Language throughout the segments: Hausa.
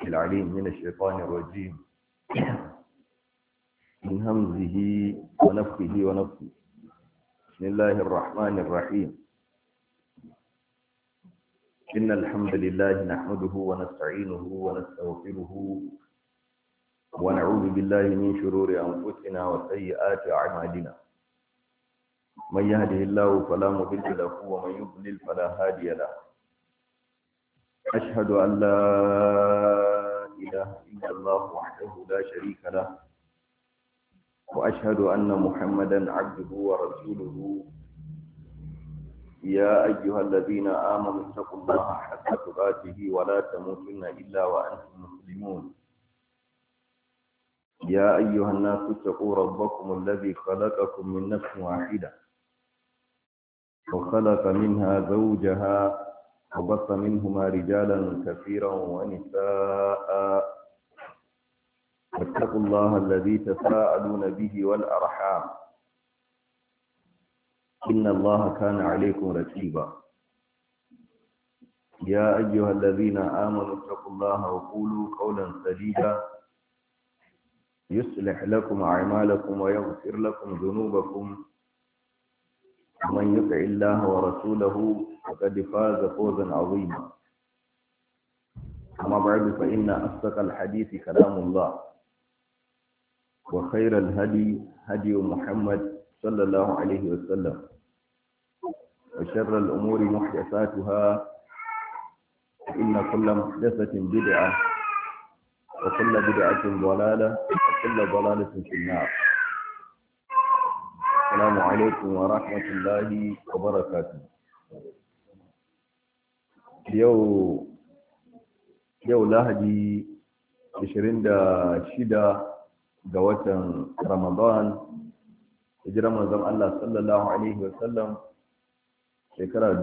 العليم من الشيطان الرجيم من همزه ونفخه ونفخه. بسم الله الرحمن الرحيم. إن الحمد لله نحمده ونستعينه ونستغفره ونعوذ بالله من شرور أنفسنا وسيئات أعمالنا. من يهده الله فلا مضل له ومن يضلل فلا هادي له. أشهد أن لا إله إلا الله وحده لا شريك له، وأشهد أن محمدا عبده ورسوله. يا أيها الذين آمنوا اتقوا الله حق تقاته ولا تموتن إلا وأنتم مسلمون. يا أيها الناس اتقوا ربكم الذي خلقكم من نفس واحدة وخلق منها زوجها وبث منهما رجالا كثيرا ونساء، واتقوا الله الذي تساءلون به والأرحام إن الله كان عليكم رقيبا. يا أيها الذين آمنوا اتقوا الله وقولوا قولا سديدا يصلح لكم أعمالكم ويغفر لكم ذنوبكم، ومن يطع الله ورسوله فقد فاز فوزا عظيما. أما بعد فإن أصدق الحديث كلام الله، وخير الهدي هدي محمد صلى الله عليه وسلم، وشر الأمور محدثاتها، فإن كل محدثة بدعة وكل بدعة ضلالة وكل ضلالة في النار. السلام عليكم ورحمة الله وبركاته. yau lahadi 26 ga watan Ramadan, hijirar manzon Allah sallallahu alaihi wasallam shekara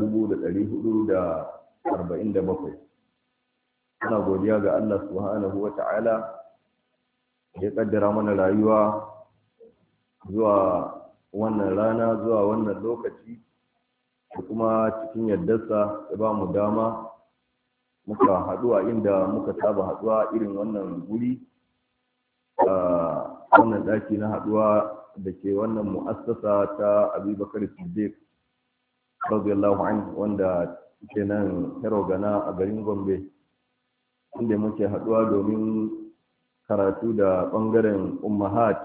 1447. ana godiya ga Allah subhanahu wata'ala ya kaddara mana rayuwa zuwa wannan rana, zuwa wannan lokaci, da kuma cikin yardarsa ya ba mu dama muka haɗu a inda muka saba haɗuwa irin wannan guri, wannan ɗaki na haɗuwa da ke wannan mu'assasa ta Abubakar Siddiq radiyallahu anhu, wanda ke nan Gana a garin Gombe, inda muke haɗuwa domin karatu da ɓangaren ummahat,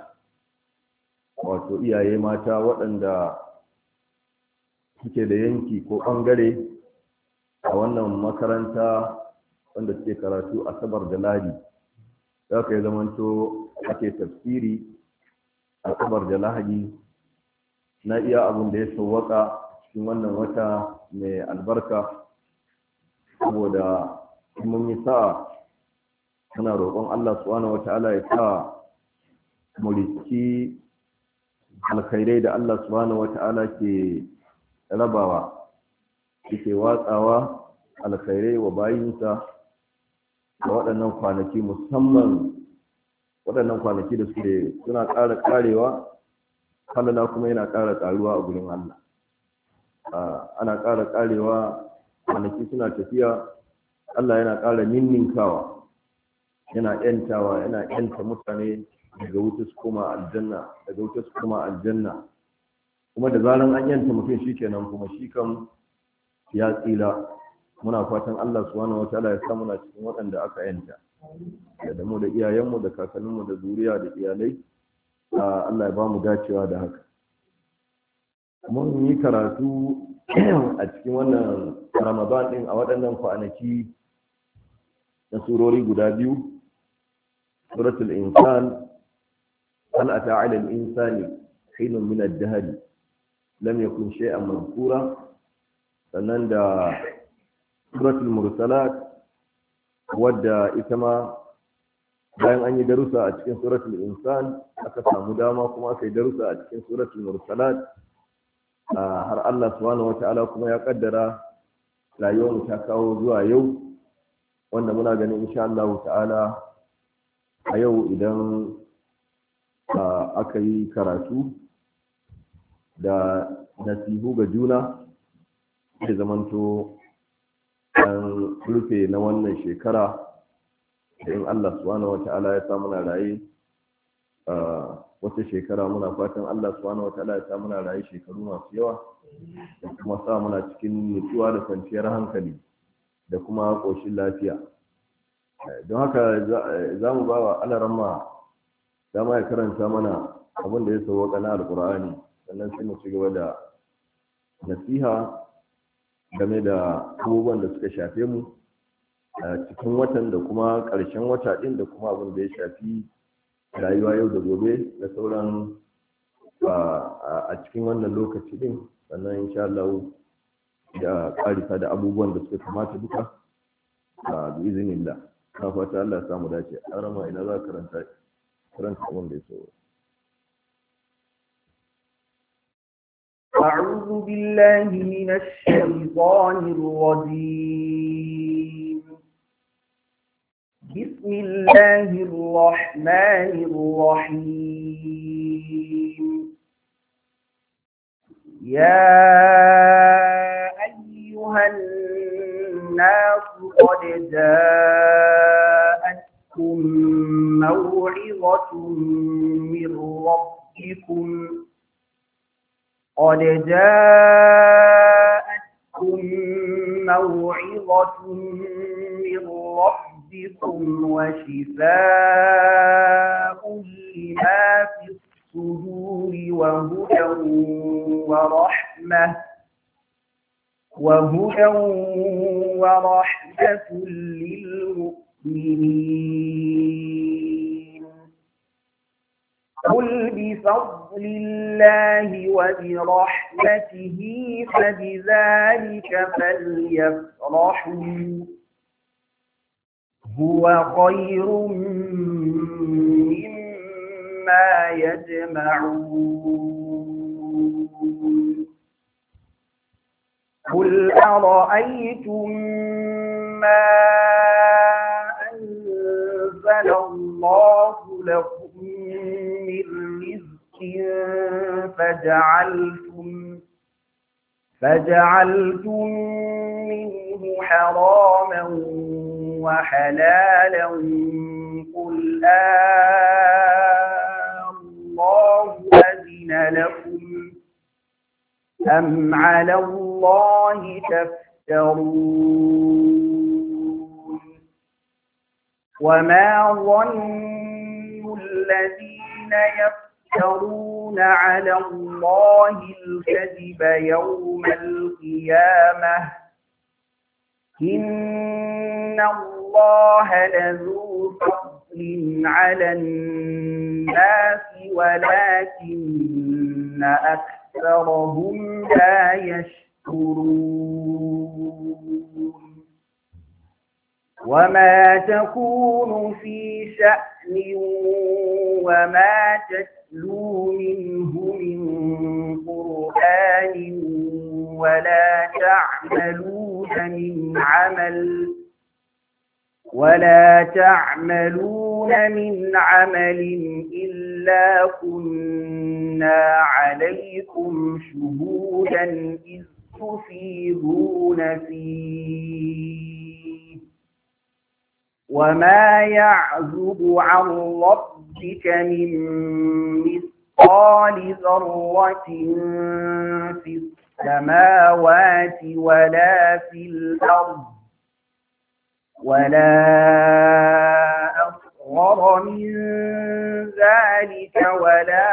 wato iyaye mata waɗanda suke da yanki ko ɓangare a wannan makaranta wanda suke karatu Asabar da Lahadi. za ka yi zamanto ake tafsiri Asabar da Lahadi na iya abin da ya sauwaka cikin wannan wata mai albarka, saboda mun yi sa'a muna roƙon Allah subhanahu wata'ala ya sa mu riski alkhairai da Allah subhanahu wata'ala ke rabawa, yake watsawa alkhairai wa bayinsa da waɗannan kwanaki, musamman waɗannan kwanaki da suna ƙara ƙarewa, halala kuma yana ƙara ƙaruwa a gurin Allah. Ana ƙara ƙarewa, kwanaki suna tafiya, Allah yana ƙara ninninkawa, yana ƴanta mutane daga wuta su koma aljanna, kuma da zaran an ƴanta mutum shikenan kuma shi kam ya tsira. Muna fatan Allah subhanahu wataala ya sa muna cikin waɗanda aka ƴanta, da mu da iyayenmu da kakanninmu da zuriya da iyalai. Allah ya ba mu dacewa da haka. Mun yi karatu a cikin wannan Ramadan ɗin a waɗannan kwanaki na surori guda biyu, suratul insan, hal ata 'ala al-insani hinun min ad-dahr lam yakun shay'an madhkura, sannan da suratul mursalat, wadda ita ma bayan an yi darussa a cikin suratul insan aka samu dama kuma aka yi darussa a cikin suratul mursalat, har Allah subhanahu wata'ala kuma ya kaddara rayuwar ta kawo zuwa yau, wanda muna ganin insha Allah ta'ala a yau idan aka yi karatu da nasihu ga juna da zamanto an rufe na wannan shekara in Allah subhanahu wata'ala ya sa muna raye wata shekara, muna fatan Allah subhanahu wata'ala ya sa muna raye shekaru masu yawa, da kuma sa muna cikin nutsuwa da kwanciyar hankali da kuma ƙoshin lafiya. Don haka za mu ba wa alaramma dama ya karanta mana abin da ya sauwaka na alkur'ani, sannan sai mu ci gaba da nasiha game da abubuwan da suka shafe mu a cikin watan da kuma ƙarshen wata ɗin, da kuma abin da ya shafi rayuwa yau da gobe da sauran a cikin wannan lokaci ɗin. Sannan insha Allah da ƙarisa da abubuwan da suka kamata duka bi izinillah. Na fata Allah ya samu dace. Arama ina za ka karanta abin da ya so. أعوذ بالله من الشيطان الرجيم. بسم الله الرحمن الرحيم. يا أيها الناس قد جاءتكم موعظة من ربكم وشفاء لما في الصدور وهدى ورحمة للمؤمنين. قل بفضل الله وبرحمته فبذلك فليفرحوا هو خير مما يجمعون. قل أرأيتم ما أنزل الله لكم من رزق فجعلتم منه حراما وحلالا، قل الله أذن لكم أم على الله تفترون؟ وما ظن الذين يفترون على الله الكذب يوم القيامة، إن الله لذو فضل على الناس ولكن أكثرهم لا يشكرون. وما تكون في شأن وما تتلو منه من قرآن ولا تعملون من عمل إلا كنا عليكم شهودا إذ تفيضون فيه. وما يعزب عن ربك من مثقال ذرة في السماوات ولا في الأرض ولا أصغر من ذلك ولا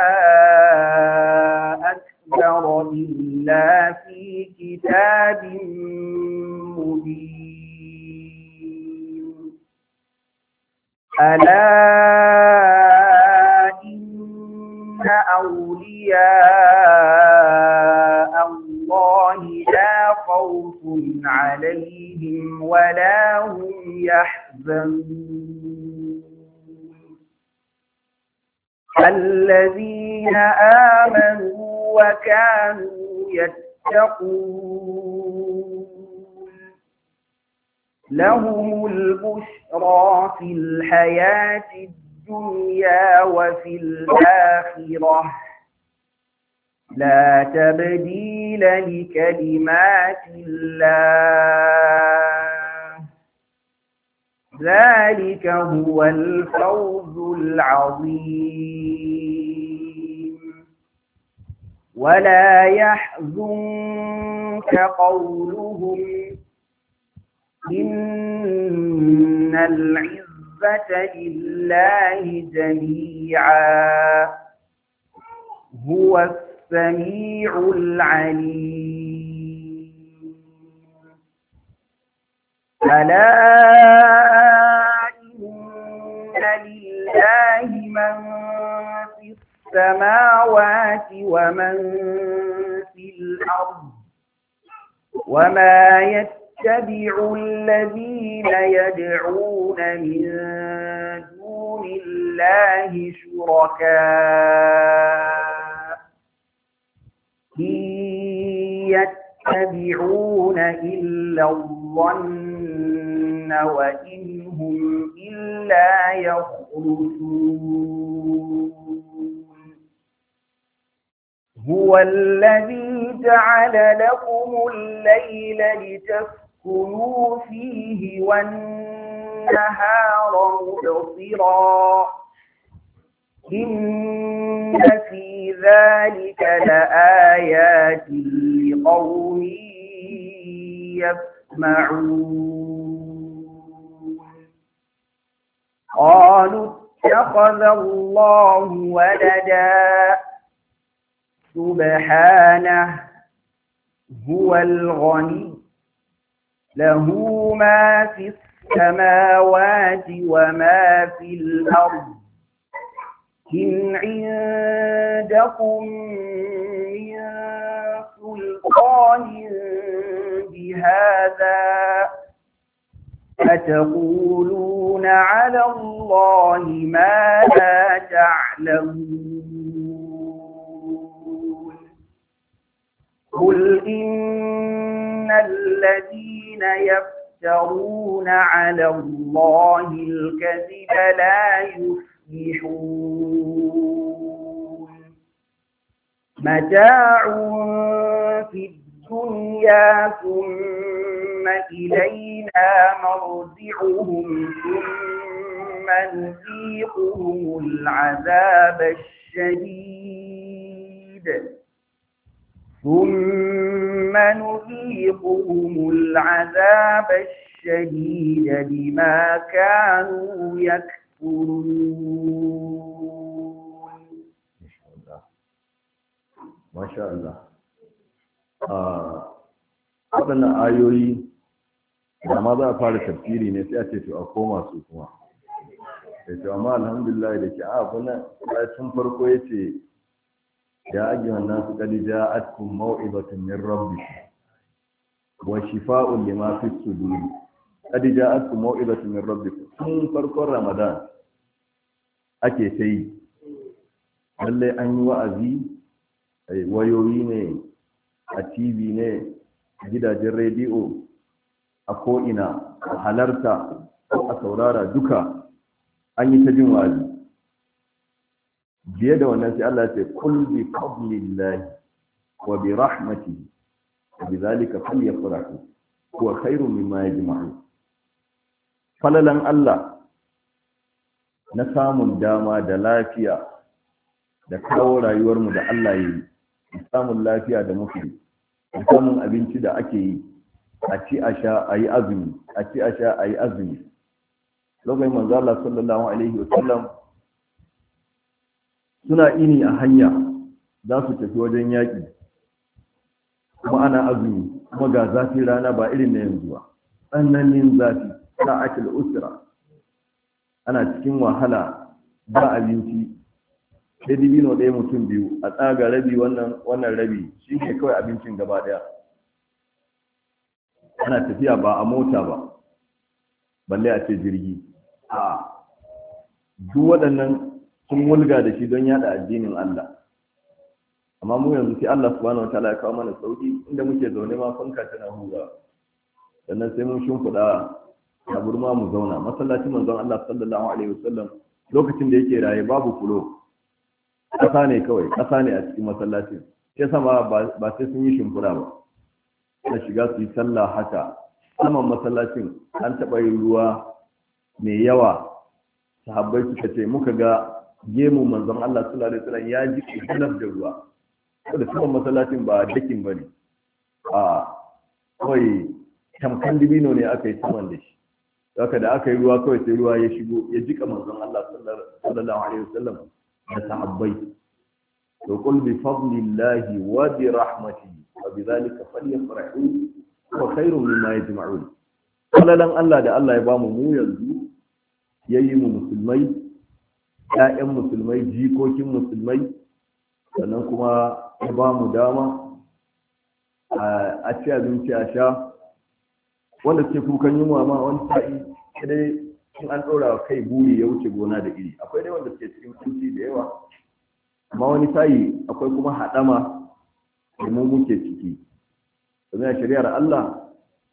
أكبر إلا في كتاب مبين. ألا إن أولياء الله لا خوف عليهم ولا هم يحزنون. الذين آمنوا وكانوا يتقون لهم البشرى في الحياة الدنيا وفي الآخرة لا تبديل لكلمات الله ذلك هو الفوز العظيم ولا يحزنك قولهم إن العزة لله جميعا هو السميع العليم ألا إن لله من في السماوات ومن في الأرض وما يتبع الذين يدعون من دون الله شركاء إن يتبعون إلا الظن وإن هم إلا يخرصون هو الذي جعل لكم الليل لتسكنوا فيه والنهار مبصرا إن في ذلك لآيات لقوم يسمعون قالوا اتخذ الله ولدا سبحانه هو الغني له ما في السماوات وما في الأرض إن عندكم من سلطان بهذا أتقولون على الله ما لا تعلمون قل إن الذين يفترون على الله الكذب لا يفلحون متاع في الدنيا ثم إلينا مرجعهم ثم نذيقهم العذاب الشديد بما كانوا يكفرون. ما شاء الله. waɗannan ayoyi da ma za a fara tafsiri ne sai a ce to a koma su kuma sai to amma alhamdulillah da ke abuna tun farko yace ya ayyuhan nasu qad ja'atkum maw'izatun min rabbikum wa shifaa'un lima fi sudur qad ja'atkum maw'izatun min rabbikum tun farkon ramadan ake sai lalle an yi wa'azi wayoyi ne a TV ne a gidajen rediyo a ko'ina a halarta ko a saurara duka an yi ta jin wa'azi biye da wannan sai Allah ya ce kul bi fadlillahi wa bi rahmatihi wa bi zalika falyafrahu huwa khairun mimma yajma'un. Falalan Allah na samun dama da lafiya da kawo rayuwarmu da Allah ya yi, samun lafiya da muke, samun abinci da ake yi, a ci a sha a yi azumi, a ci a sha a yi azumi. Lokacin manzo Allah sallallahu alaihi wa sallam suna ini a hanya za su tafi wajen yaƙi, kuma ana azumi, kuma ga zafi rana ba irin na yanzu ba, tsananin zafi, sa'atul usra, ana cikin wahala ba abinci, sai dibino ɗaya mutum biyu a tsaga rabi wannan rabi shi ne kawai abincin gaba ɗaya. Ana tafiya ba a mota ba balle a ce jirgi, a duk waɗannan sun wulga da shi don yada addinin Allah. Amma mu yanzu sai Allah subhanahu wataala ya kawo mana sauki, inda muke zaune ma fanka tana hura, sannan sai mun shimfiɗa taburma mu zauna. Masallacin manzon Allah sallallahu alaihi wasallam lokacin da yake raye babu fulo, ƙasa ne kawai, ƙasa ne a cikin masallacin, sai sama ba sai sun yi shimfiɗa ba na shiga su yi sallah haka. Saman masallacin an taɓa yin ruwa mai yawa, sahabbai suka ce muka ga gemu manzon Allah sallallahu alaihi wasallam ya ji kidan da ruwa. Saboda saman masallacin ba dakin bane, a kawai tamkan dibino ne aka yi saman da shi. Haka da aka yi ruwa kawai sai ruwa ya shigo ya jika manzon Allah sallallahu alaihi wasallam da sahabbai. To qul bi fadlillahi wa bi rahmatihi wa bi dhalika falyafrahu wa khairun mimma yajma'un. Falalan Allah da Allah ya bamu mu yanzu yayi mu musulmai, ƴaƴan musulmai, jikokin musulmai, sannan kuma ya bamu dama a ci abinci a sha. Wanda suke kukan yunwa ma wani sa'i dai in an ɗora kai buri ya wuce gona da iri. Akwai dai wanda suke cikin kunci da yawa, amma wani sa'i akwai kuma haɗama da mu muke ciki. Domin a shari'ar Allah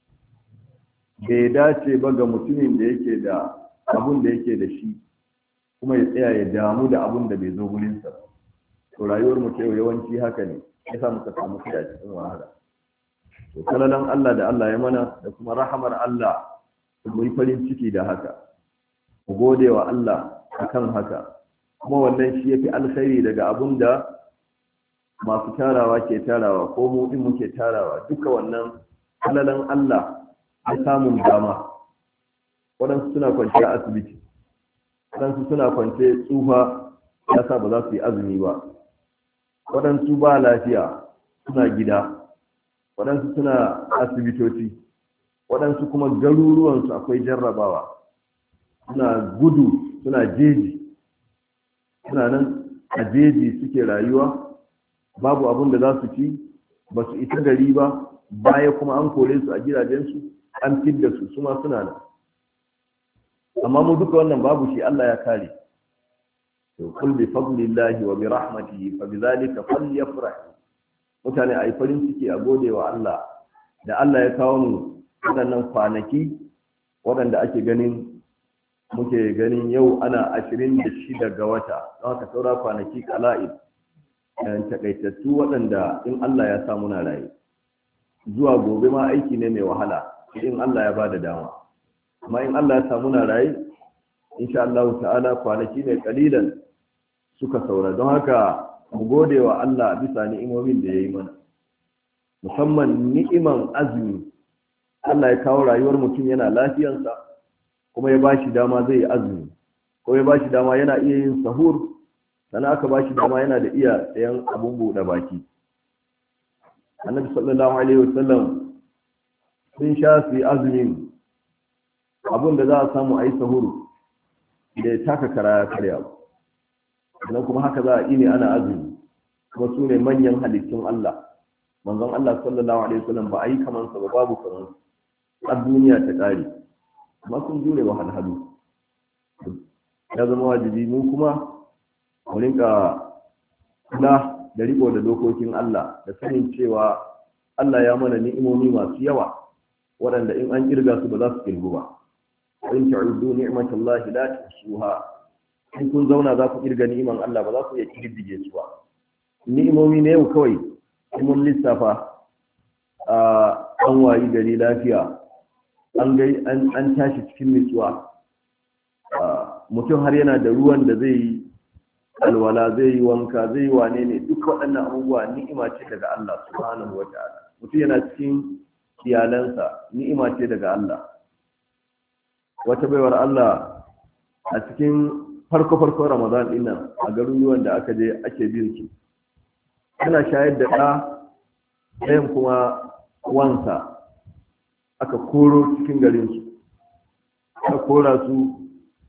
bai dace ba ga mutumin da yake da abun da yake da shi kuma ya tsaya ya damu da abun da bai zo gurinsa. To rayuwar mu yau yawanci haka ne, ya sa muka samu kai a cikin wahala. To kalalan Allah da Allah ya mana da kuma rahamar Allah, mu yi farin ciki da haka, mu gode wa Allah akan haka. Kuma wannan shi yafi alkhairi daga abun da masu tarawa ke tarawa ko mu din muke tarawa. Duka wannan kalalan Allah ya samun dama. Waɗansu suna kwance a asibiti, waɗansu suna kwance tsufa ya sa ba za su yi azumi ba, waɗansu ba lafiya suna gida, waɗansu suna asibitoci, waɗansu kuma garuruwansu akwai jarrabawa, suna gudu, suna jeji, suna nan a jeji suke rayuwa, babu abin da za su ci, ba su isa gari ba, baya kuma an kore su a gidajensu, an fidda su, su ma suna nan. Amma mu duka wannan babu shi, Allah ya kare. To kul bi fadlillahi wa bi rahmatihi fa bi zalika falyafrah. Mutane ayi farin ciki a gode wa Allah da Allah ya kawo mu waɗannan kwanaki waɗanda muke ganin yau ana 26 ga wata, don haka saura kwanaki qala'id takaitattu waɗanda in Allah ya sa muna raye. Zuwa gobe ma aiki ne mai wahala in Allah ya bada dama. Amma in Allah ya sa muna raye, insha Allah ta'ala kwanaki ne kalilan suka saura. Don haka mu gode wa Allah bisa ni'imomin da ya yi mana, musamman ni'iman azumi. Allah ya kawo rayuwar mutum yana lafiyansa, kuma ya bashi dama zai yi azumi, ko ya bashi dama yana iya yin sahur, sannan aka bashi dama yana da iya sayan abun buɗe baki. Annabi sallallahu alaihi wasallam sun sha su yi azumin abun da za a samu a yi sahuru da ya taka kara ya karya ba, sannan kuma haka za a yi ne ana azumi, kuma su ne manyan halittun Allah. Manzon Allah sallallahu alaihi wasallam ba a yi kamansa ba, babu kamansa har duniya ta ƙare, amma sun jure wahalhalu. Ya zama wajibi mu kuma mu rinka kula da riko da dokokin Allah, da sanin cewa Allah ya mana ni'imomi masu yawa waɗanda in an kirga su ba za su kirgu ba. In ta'uddu ni'matallahi la tuhsuha. In kun zauna za ku kirga ni'iman Allah ba za ku iya kirdige su ba. Ni'imomi ne yau kawai mun lissafa, an wayi gari lafiya, an tashi cikin nutsuwa, mutum har yana da ruwan da zai yi alwala, zai yi wanka, zai yi wane ne, duk waɗannan abubuwa ni'ima ce daga Allah subhanahu wata'ala. Mutum yana cikin iyalansa, ni'ima ce daga Allah. Wata baiwar Allah a cikin farko Ramadan din nan, a garuruwan da aka je ake bin su, tana shayar da ɗayan kuma wansa, aka koro cikin garin su, aka kora su,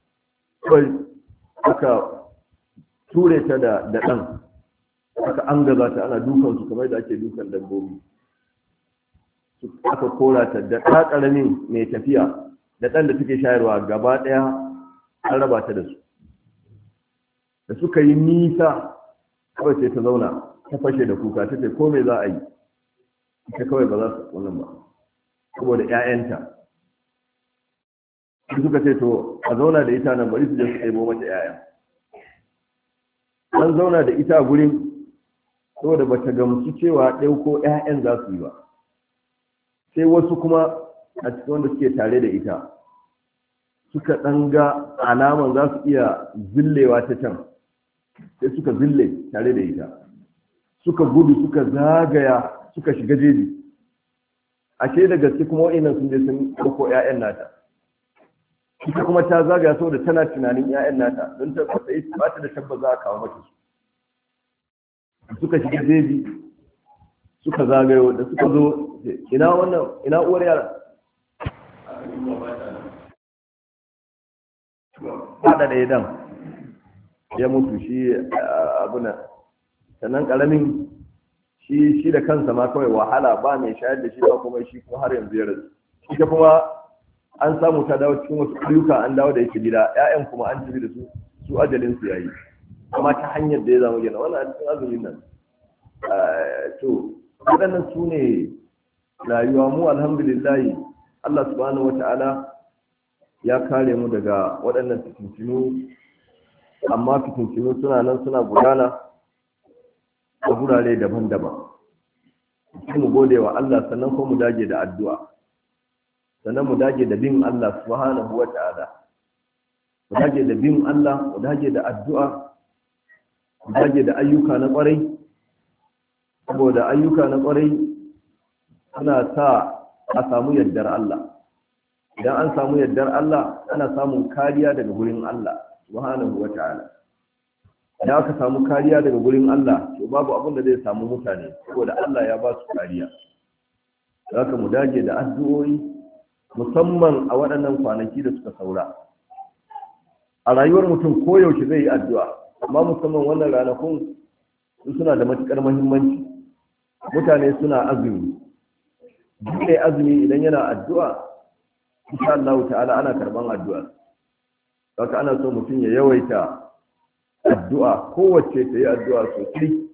aka ture ta da ɗan, aka angaza ta, ana dukan su kamar da ake dukan dabbobi. Aka kora ta da ɗa ƙaramin mai tafiya da ɗan da suke shayarwa, gaba ɗaya an raba ta da su. Da suka yi nisa, kawai sai ta zauna ta fashe da kuka, ta ce ko me za a yi, ita kawai ba za su wannan ba saboda 'ya'yanta. Suka ce to a zauna da ita nan, bari su je su ɗebo mata 'ya'ya. An zauna da ita a gurin saboda ba ta gamsu cewa ɗauko 'ya'yan za su yi ba. Sai wasu kuma a cikin wanda suke tare da ita suka ɗan ga alaman za su iya zillewa ta can, sai suka zille tare da ita, suka gudu suka zagaya suka shiga jeji. Ashe da gaske kuma wa'innan sun je sun ɗauko 'ya'yan nata, ita kuma ta zagaya saboda tana tunanin 'ya'yan nata don ta ba ta da tabbas za a kawo mata su. Suka shiga jeji suka zagayo, da suka zo ina uwar yara fada da idan ya mutu shi abuna, sannan karamin shi da kansa ma kawai wahala, ba mai shayar da shi ba, kuma shi kuma har yanzu ya rasu. Ita kuma an samu ta dawo cikin wasu ayyuka, an dawo da yake gida, 'ya'yan kuma an tafi da su ajalin su yayi, amma ta hanyar da ya zama gina wannan cikin azumin nan. To waɗannan su ne rayuwa. Mu alhamdulillah Allah subhanahu wata'ala ya kare mu daga waɗannan fitintinu, amma fitintinu suna nan suna gudana a gurare daban-daban. Sai mu gode wa Allah, sannan kuma mu dage da addu'a, sannan mu dage da bin Allah subhanahu wata'ala, mu dage da bin Allah, mu dage da addu'a, mu dage da ayyuka na ƙwarai, saboda ayyuka na ƙwarai suna sa a samu yardar Allah. Idan an samu yardar Allah, ana samun kariya daga gurin Allah subhanahu wata'ala. Idan aka samu kariya daga gurin Allah, to babu abin da zai samu mutane, saboda Allah ya ba su kariya. Haka mu dage da addu'o'i, musamman a waɗannan kwanaki da suka saura. A rayuwar mutum koyaushe zai yi addu'a, amma musamman wannan ranakun suna da matuƙar muhimmanci. Mutane suna azumi, duk mai azumi idan yana addu'a, insha Allah ta'ala ana karban addu'a. Haka ana so mutum ya yawaita addu'a, kowace ta yi addu'a sosai,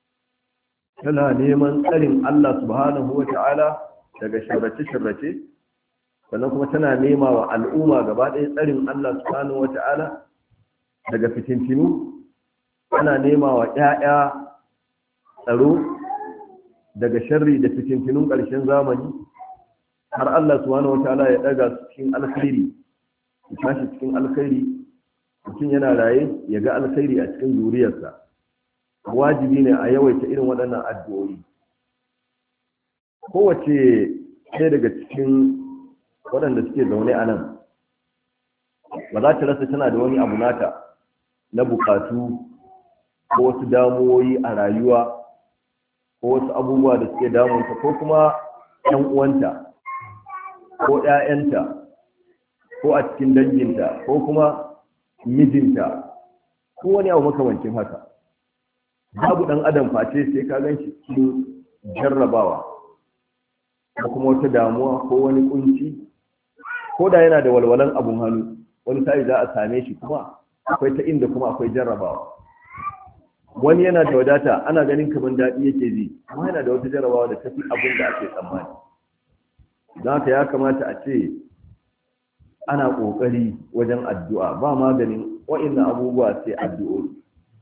tana neman tsarin Allah subhanahu wa ta'ala daga shirrace-shirrace, sannan kuma tana nema wa al'umma gaba ɗaya tsarin Allah subhanahu wa ta'ala daga fitintinu, tana nema wa ‘ya'ya tsaro daga sharri da fitintinun ƙarshen zamani, har Allah subhanahu wataala ya daga su cikin alkhairi, ya tashi cikin alkhairi, mutum yana raye ya ga alkhairi a cikin zuriyarsa. Wajibi ne a yawaita irin waɗannan addu'o'i. Kowace ɗaya daga cikin waɗanda suke zaune a nan ba za ta rasa tana da wani abu nata na bukatu ko wasu damuwoyi a rayuwa, ko wasu abubuwa da suke damunta, ko kuma ‘yan uwanta ko ‘ya'yanta ko a cikin danginta ko kuma mijinta ko wani abu makamancin haka. Babu ɗan adam face sai ka gan shi cikin jarrabawa ko kuma wata damuwa ko wani kunci, ko da yana da walwalan abun hannu, wani sa'i za a same shi kuma akwai ta inda kuma akwai jarrabawa. Wani yana da wadata, ana ganin kamar daɗi yake ji, amma yana da wata jarrabawa da tafi abin da ake tsammani. Don haka ya kamata a ce ana ƙoƙari wajen addu'a, ba maganin wa'innan abubuwa sai addu'o'i.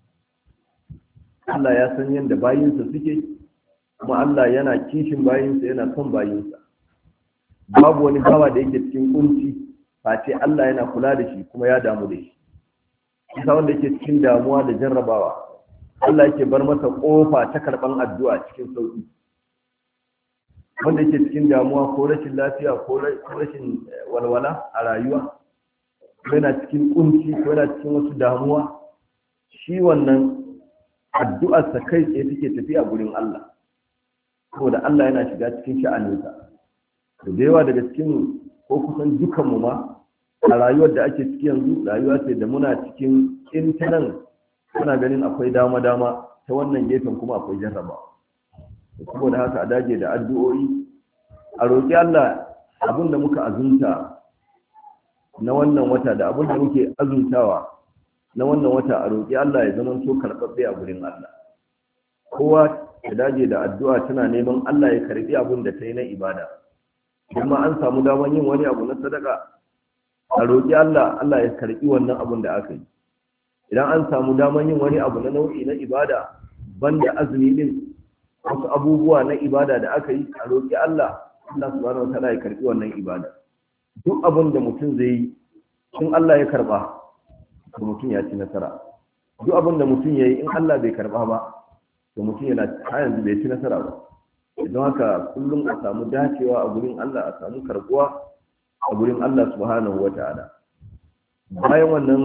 Allah ya san yadda bayinsa suke, kuma Allah yana kishin bayinsa, yana son bayinsa. Babu wani bawa da yake cikin kunci face Allah yana kula da shi kuma ya damu da shi. Isa wanda yake cikin damuwa da jarrabawa, Allah yake bar masa ƙofa ta karɓan addu'a cikin sauƙi. Wanda yake cikin damuwa ko rashin lafiya ko rashin walwala a rayuwa, ko yana cikin kunci ko yana cikin wasu damuwa, shi wannan addu'arsa kai tsaye take tafiya gurin Allah, saboda Allah yana shiga cikin sha'aninsa. Da yawa daga cikin ko kusan dukanmu ma a rayuwar da ake ciki yanzu, rayuwa ce da muna cikin intanan, muna ganin akwai dama-dama, ta wannan gefen kuma akwai jarrabawa. Saboda haka a dage da addu'o'i, a roƙi Allah abin da muka azunta na wannan wata da abin da muke azuntawa na wannan wata, a roƙi Allah ya zama to karɓaɓɓe a gurin Allah. Kowa ya dage da addu'a, tana neman Allah ya karɓi abin da ta yi na ibada. Kuma an samu daman yin wani abu na sadaka, a roƙi Allah, Allah ya karɓi wannan abin da aka yi. Idan an samu daman yin wani abu na nau'i na ibada banda azumi din, wasu abubuwa na ibada da aka yi, a roƙi Allah, Allah subhanahu wa ta'ala ya karɓi wannan ibada. Duk abin da mutum zai yi in Allah ya karba to mutum ya ci nasara. Duk abin da mutum ya yi in Allah bai karba ba to mutum yana har yanzu bai ci nasara ba. Don haka kullum a samu dacewa a gurin Allah, a samu karbuwa a gurin Allah subhanahu wa ta'ala. Bayan wannan,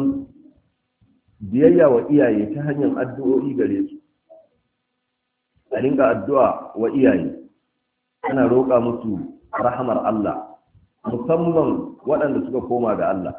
biyayya wa iyaye ta hanyar addu'o'i gare su. A ringa addu'a wa iyaye, ana roƙa musu rahamar Allah, musamman waɗanda suka koma ga Allah.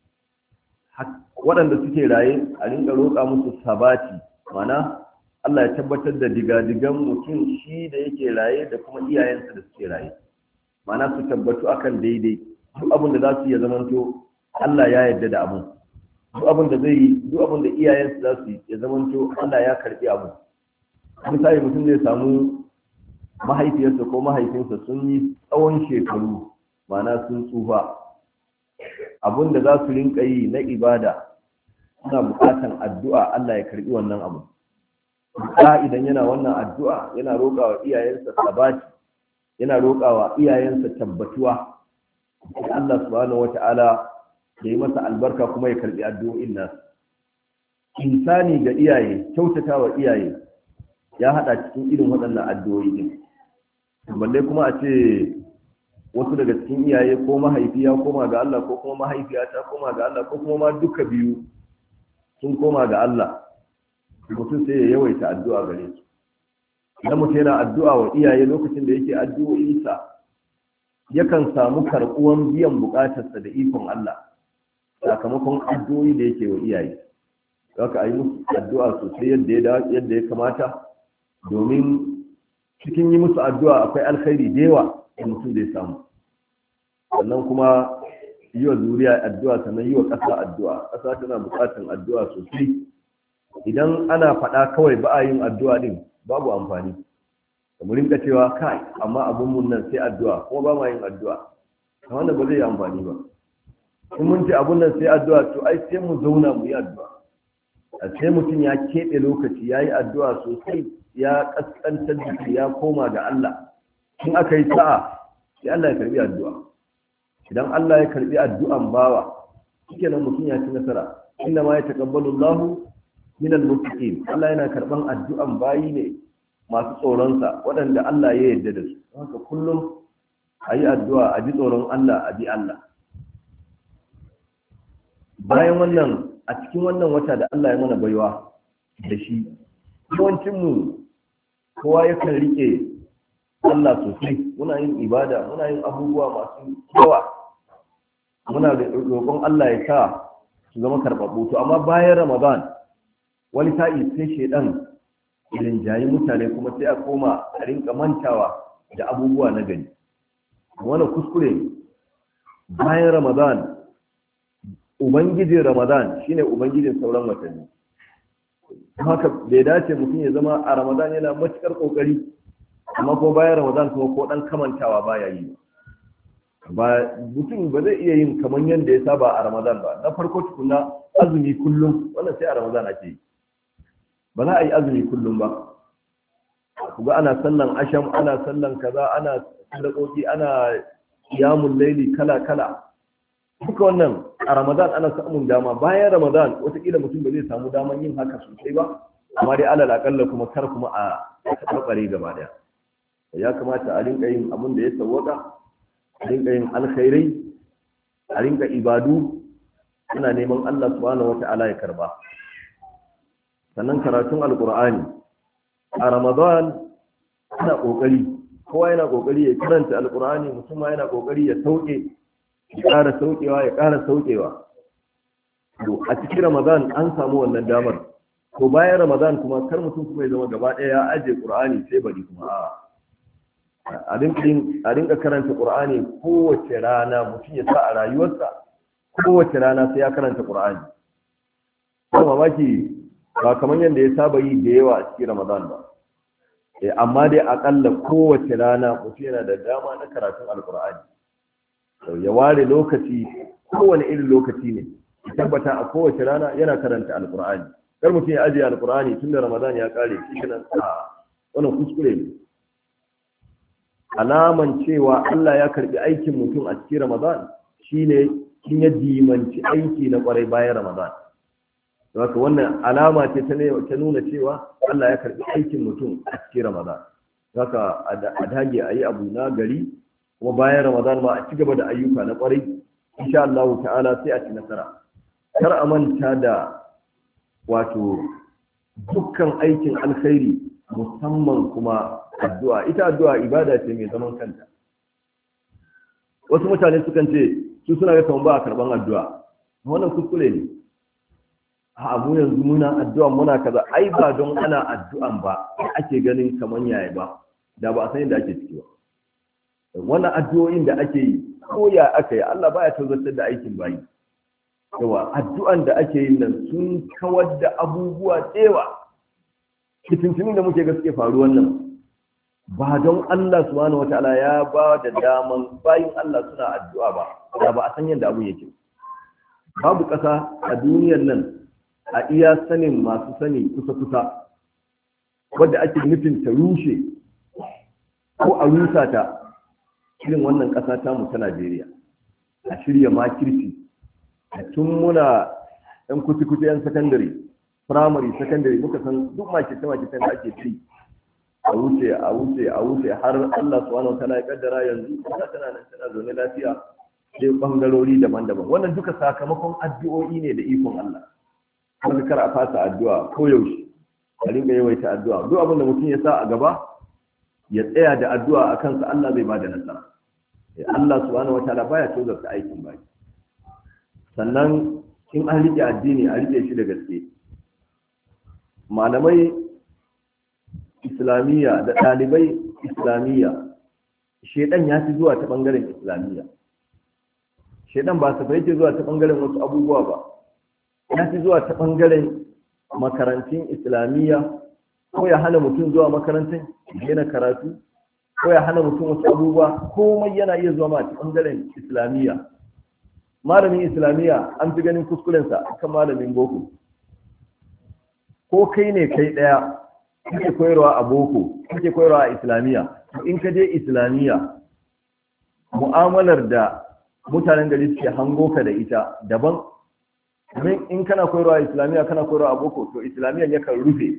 Waɗanda suke raye a ringa roƙa musu sabati, mana Allah ya tabbatar da digadigan mutum shi da yake raye da kuma iyayensa da suke raye, mana su tabbatu akan daidai. Duk abin da za su iya zamanto Allah ya yarda da abu, duk abin da zai yi, duk abin da iyayensa za su yi ya zamanto Allah ya karɓi abu. Misali, mutum zai samu mahaifiyarsa ko mahaifinsa sun yi tsawon shekaru, mana sun tsufa, abin da za su rinka yi na ibada suna bukatan addu'a Allah ya karɓi wannan abu. Idan yana wannan addu'a yana roƙawa iyayensa sabati, yana roƙawa iyayensa tabbatuwa, sai Allah subhanahu wata'ala ya yi masa albarka kuma ya karɓi addu'o'in nasu. Insani ga iyaye, kyautatawa iyaye ya haɗa cikin irin waɗannan addu'o'i din. Balle kuma a ce wasu daga cikin iyaye ko mahaifi ya koma ga Allah ko kuma mahaifiya ta koma ga Allah ko kuma ma duka biyu sun koma ga Allah, mutum sai ya yawaita addu'a gare su. Idan mutum yana addu'a wa iyaye lokacin da yake addu'o'insa, yakan samu karɓuwan biyan buƙatarsa da ikon Allah sakamakon addu'o'i da yake wa iyaye. Haka a yi musu addu'a sosai yadda ya kamata, domin cikin yi musu addu'a akwai alkhairi da yawa da mutum zai samu. Sannan kuma yi wa zuriya addu'a, sannan yi wa ƙasa addu'a. Ƙasa tana buƙatar addu'a sosai. Idan ana faɗa kawai ba a yin addu'a din babu amfani. Mu rinka cewa kai amma abun mun nan sai addu'a, kuma ba ma yin addu'a, wannan ba zai yi amfani ba. In mun ce abun nan sai addu'a, to ai sai mu zauna mu yi addu'a. Sai mutum ya keɓe lokaci ya yi addu'a sosai, ya ƙasƙantar da ya koma ga Allah. In aka yi sa'a sai Allah ya karbi addu'a. Idan Allah ya karbi addu'an bawa, shikenan mutum ya ci nasara. Inna ma yataqabbalu Allahu minal muttaqin. Allah yana karban addu'an bayi ne masu tsoronsa, waɗanda Allah ya yarda da su. Haka kullum a yi addu'a, a ji tsoron Allah, a bi Allah. Bayan wannan, a cikin wannan wata da Allah ya mana baiwa da shi, yawancinmu kowa yakan riƙe Allah sosai. Muna yin ibada, muna yin abubuwa masu yawa, muna roƙon Allah ya sa su zama karɓaɓɓu. To amma bayan Ramadan, wani sa'i sai shaidan idan jayi mutane kuma sai a koma a rinka mantawa da abubuwa na gani. Wannan kuskure ne. Bayan Ramadan, ubangijin Ramadan shine ubangijin sauran watanni. Haka bai dace mutum ya zama a Ramadan yana matukar kokari, amma ko bayan Ramadan kuma ko dan kamantawa baya yi. Ba mutum ba zai iya yin kamar yadda ya saba a Ramadan ba. Na farko tukuna azumi kullum, wannan sai a Ramadan ake yi. Ba za a yi azumi kullum ba. Kuga ana sallan asham, ana sallan kaza, ana sadakoki, ana qiyamul laili kala-kala. Duka wannan a Ramadan ana samun dama. Bayan Ramadan wataƙila mutum ba zai samu daman yin haka sosai ba, amma dai alal akalla kuma kar kuma a tabarbare gaba daya. Ya kamata a rinka yin abin da ya sawwaka, a rinka yin alkhairai, a rinka ibadu, ana neman Allah subhanahu wata'ala ya karba. Sannan karatun alkur'ani a Ramadan ana kokari, kowa yana kokari ya karanta alkur'ani, mutum ma yana kokari ya sauke, ya ƙara saukewa. To a cikin Ramadan an samu wannan damar. Ko bayan Ramadan kuma kar mutum kuma ya zama gaba ɗaya ya aje Qur'ani sai bari kuma a rinka karanta Qur'ani kowace rana. Mutum ya sa a rayuwarsa kowace rana sai ya karanta Qur'ani. Ba mamaki ba kamar yadda ya saba yi da yawa a cikin Ramadan ba, amma dai akalla kowace rana mutum yana da dama na karatun alkur'ani. Ya ware lokaci, kowane irin lokaci ne, ya tabbata a kowace rana yana karanta alkur'ani. Kar mutum ya ajiye alkur'ani tun da Ramadan ya kare shi kenan, wannan kuskure ne. Alaman cewa Allah ya karbi aikin mutum a cikin Ramadan shine in ya dimanci aiki na kwarai bayan Ramadan. Haka wannan alama ce ta nuna cewa Allah ya karbi aikin mutum a cikin Ramadan. Haka a dage a yi abu na gari, kuma bayan Ramadan ma a ci gaba da ayyuka na kwarai, insha Allah ta'ala sai a ci nasara. Kar a manta da wato dukkan aikin alkhairi, musamman kuma addu'a. Ita addu'a ibada ce mai zaman kanta. Wasu mutane sukan ce su suna ga kamar ba a karban addu'a, wannan kuskure ne. A mu yanzu muna addu'a muna kaza, ai ba don ana addu'an ba ake ganin kaman yaya ba, da ba a san yadda ake ciki ba. Wannan addu'o'in da ake yi ko ya aka yi, Allah baya tozartar da aikin bayi. Yawa addu'an da ake yi nan sun kawar da abubuwa tsewa. Fitintunin da muke ga suke faruwan nan ba don Allah subhanahu wataala ya ba da daman bayin Allah suna addu'a ba, da ba a san yadda abu yake. Babu ƙasa a duniyar nan a iya sanin masu sani kusa-kusa wadda ake nufin ta rushe ko a rusa ta irin wannan ƙasa tamu ta Najeriya. A shirya makirci a tun muna ɗan kuci-kuci 'yan sakandare, firamare, sakandare, muka san duk makirce-makircen da ake ci a wuce har Allah subhanahu wa ta'ala ya kaddara yanzu ƙasa tana nan tana zaune lafiya sai bangarori daban-daban. Wannan duka sakamakon addu'o'i ne da ikon Allah. Wanda kar a fasa addu'a ko yaushe, a rinka yawaita addu'a. Duk abin da mutum ya sa a gaba ya tsaya da addu'a a kansa, Allah zai ba da nasara. Allah subhanahu wataala baya tozarta aikin baki. Sannan in an rike addini a rike shi da gaske. Malamai islamiyya da ɗalibai islamiyya, shedan ya fi zuwa ta bangaren islamiyya. Shedan ba safai ke zuwa ta bangaren wasu abubuwa ba, ya fi zuwa ta ɓangaren makarantun islamiyya, ko ya hana mutum zuwa makarantun yana karatu, ko ya hana mutum wasu abubuwa, komai yana iya zuwa ta ɓangaren islamiyya. Malamin islamiyya an fi ganin kuskurensa kan malamin boko. Ko kai ne kai ɗaya kake koyarwa a boko, kake koyarwa a islamiyya, in ka je islamiyya mu'amalar da mutanen gari suke hango ka da ita daban. Domin in kana koyarwa islamiyya kana koyarwa a boko, to islamiyyan yakan rufe.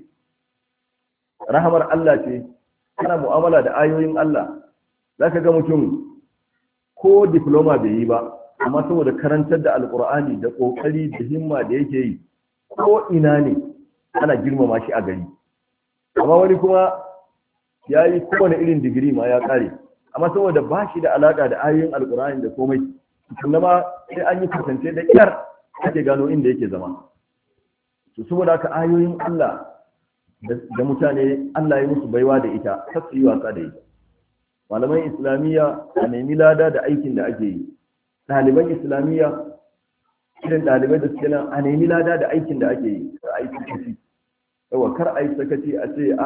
Rahamar Allah ce, kana mu'amala da ayoyin Allah. Za ka ga mutum ko diploma bai yi ba, amma saboda karantar da alkur'ani da ƙoƙari da himma da yake yi, ko ina ne ana girmama shi a gari. Amma wani kuma ya yi kowane irin digiri ma ya ƙare, amma saboda ba shi da alaƙa da ayoyin alkur'ani da komai, kuma ma sai an yi kasance da ƙyar ake gano inda yake zama. To saboda haka ayoyin Allah da mutane Allah ya musu baiwa da ita, kar su yi wasa da ita. Malaman islamiyya a nemi lada da aikin da ake yi. Ɗaliban islamiyya irin ɗalibai da suke nan a nemi lada da aikin da ake yi. A yi sakaci. Yawa kar a yi sakaci a ce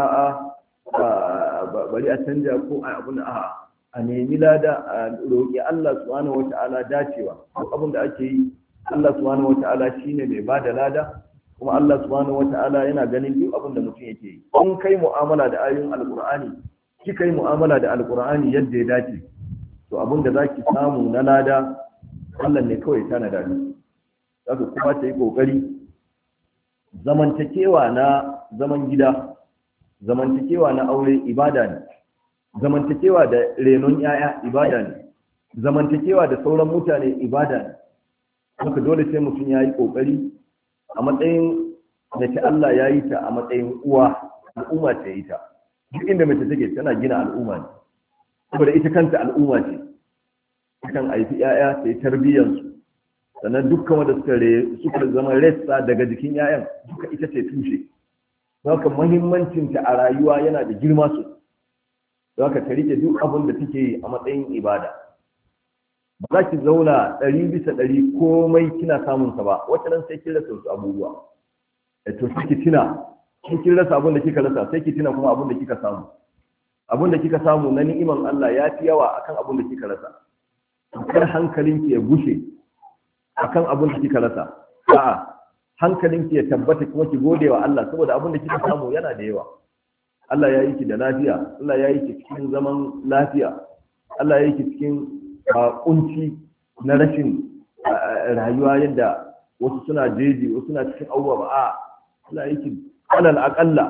bari a canja ko a abun a'a. A nemi lada a roƙi Allah subhanahu wata'ala dacewa. Duk abin da ake yi Allah subhanahu wata'ala shine mai ba da lada, kuma Allah subhanahu wata'ala yana ganin duk abin da mutum yake yi. In kai mu'amala da ayoyin alqur'ani, kika yi mu'amala da alqur'ani yadda ya dace, to abin da zaki samu na lada Allah ne kawai tana da ni. Zaka kuma ta yi kokari zamantakewa na zaman gida, zamantakewa na aure ibada ne, zamantakewa da renon yaya ibada ne, zamantakewa da sauran mutane ibada ne. Haka dole sai mutum ya yi kokari a matsayin da ta Allah ya yi ta a matsayin uwa, al'umma ta yi ta. Duk inda mace take tana gina al'umma ne, saboda ita kanta al'umma ce. Takan haifi 'ya'ya ta yi tarbiyyarsu, sannan dukkan wanda suka zama rassa daga jikin 'ya'yan duka ita ce tushe. Haka muhimmancinta a rayuwa yana da girma su. Haka ta rike duk abin da take yi a matsayin ibada. Ba za ki zauna 100% komai kina samun sa ba, wata nan sai kin rasa wasu abubuwa. To sai ki tuna, kin rasa abin da kika rasa, sai ki tuna kuma abin da kika samu. Abin da kika samu na ni'iman Allah ya fi yawa akan abin da kika rasa. Kar hankalinki ya gushe akan abin da kika rasa. A'a, hankalinki ya tabbata kuma ki gode wa Allah saboda abin da kika samu yana da yawa. Allah ya yi ki da lafiya, Allah ya yi ki cikin zaman lafiya, Allah ya yi ki cikin kunci na rashin rayuwa yadda wasu suna jeji wasu suna cikin abubuwa ba a suna yake alal aƙalla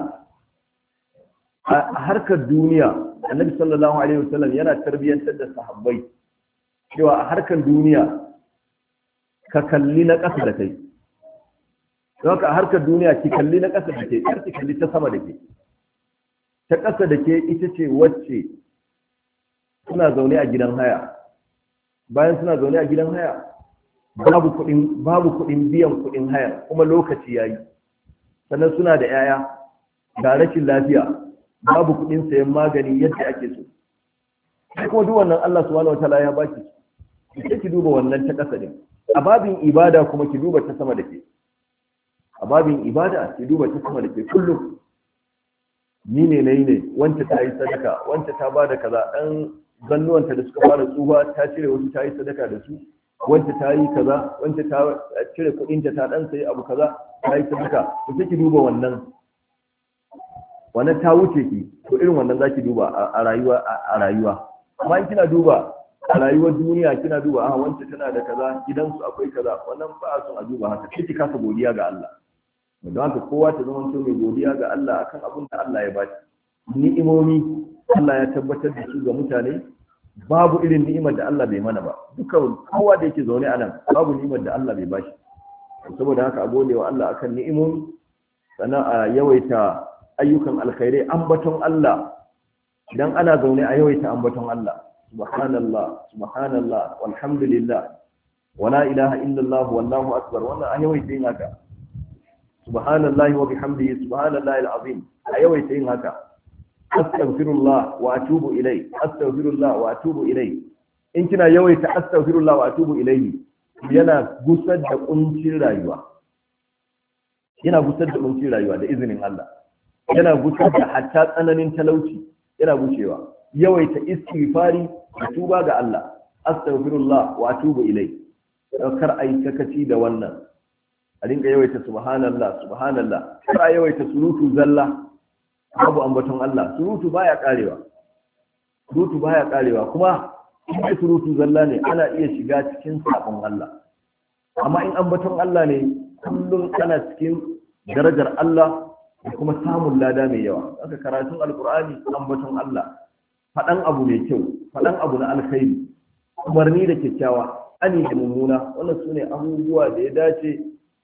a harkar duniya. Annabi sallallahu alaihi wasallam yana tarbiyyantar da sahabbai cewa a harkar duniya ka kalli na ƙasa da kai, don haka a harkar duniya ki kalli na ƙasa da ke, kar ki kalli ta sama da ke. Ta ƙasa da ke ita ce wacce suna zaune a gidan haya, bayan suna zaune a gidan haya babu kuɗin biyan kuɗin haya kuma lokaci yayi, sannan suna da 'ya'ya ga rashin lafiya babu kuɗin sayan magani yadda ake so. Sai kuma duk wannan Allah subhanahu wataala ya baki, sai ki duba wannan ta ƙasa din. A babin ibada kuma ki duba ta sama da ke. A babin ibada ki duba ta sama da ke kullum. Ni ne nayi ne, wanda ta yi sadaka, wanda ta bada kaza, dan zannuwanta da suka fara tsufa ta cire wasu ta yi sadaka da su, wanda ta yi kaza, wanda ta cire kuɗinta ta dan sayi abu kaza ta yi sadaka. To sai ki duba wannan ta wuce ki, to irin wannan zaki duba a rayuwa. Amma in kina duba a rayuwar duniya, kina duba a wanda tana da kaza, gidansu akwai kaza, wannan ba a son a duba haka. Sai ki kasa godiya ga Allah. Don haka kowa ta zama mai godiya ga Allah akan abin da Allah ya baki. Ni'imomi Allah ya tabbatar da su ga mutane, babu irin ni'imar da Allah bai mana ba. Duka kowa da yake zaune a nan babu ni'imar da Allah bai bashi. Saboda haka a gode wa Allah akan ni'imomi, sannan a yawaita ayyukan alkhairai, ambaton Allah. Idan ana zaune a yawaita ambaton Allah, subhanallah subhanallah walhamdulillah wala ilaha illallah wallahu akbar, wannan a yawaita yin haka. Subhanallahi wa bihamdihi subhanallahi alazim, a yawaita yin haka. Astaghfirullah wa atubu ilai, astaghfirullah wa atubu ilai. In kina yawaita astaghfirullah wa atubu ilai, yana gusar da kuncin rayuwa, yana gusar da kuncin rayuwa da izinin Allah, yana gusar da hatta tsananin talauci, yana gushewa. Yawaita istighfari da tuba ga Allah, astaghfirullah wa atubu ilai. Kar ai sakaci da wannan, a dinga yawaita subhanallah subhanallah. Kar a yawaita surutu zalla, babu ambaton Allah. Surutu baya karewa, kuma in surutu zalla ne ana iya shiga cikin sabon Allah. Amma in ambaton Allah ne, kullum ana cikin darajar Allah da kuma samun lada mai yawa. Haka karatun alkur'ani, ambaton Allah, faɗan abu mai kyau, faɗan abu na alkhairi, umarni da kyakkyawa, ani da mummuna, wannan su ne abubuwa da ya dace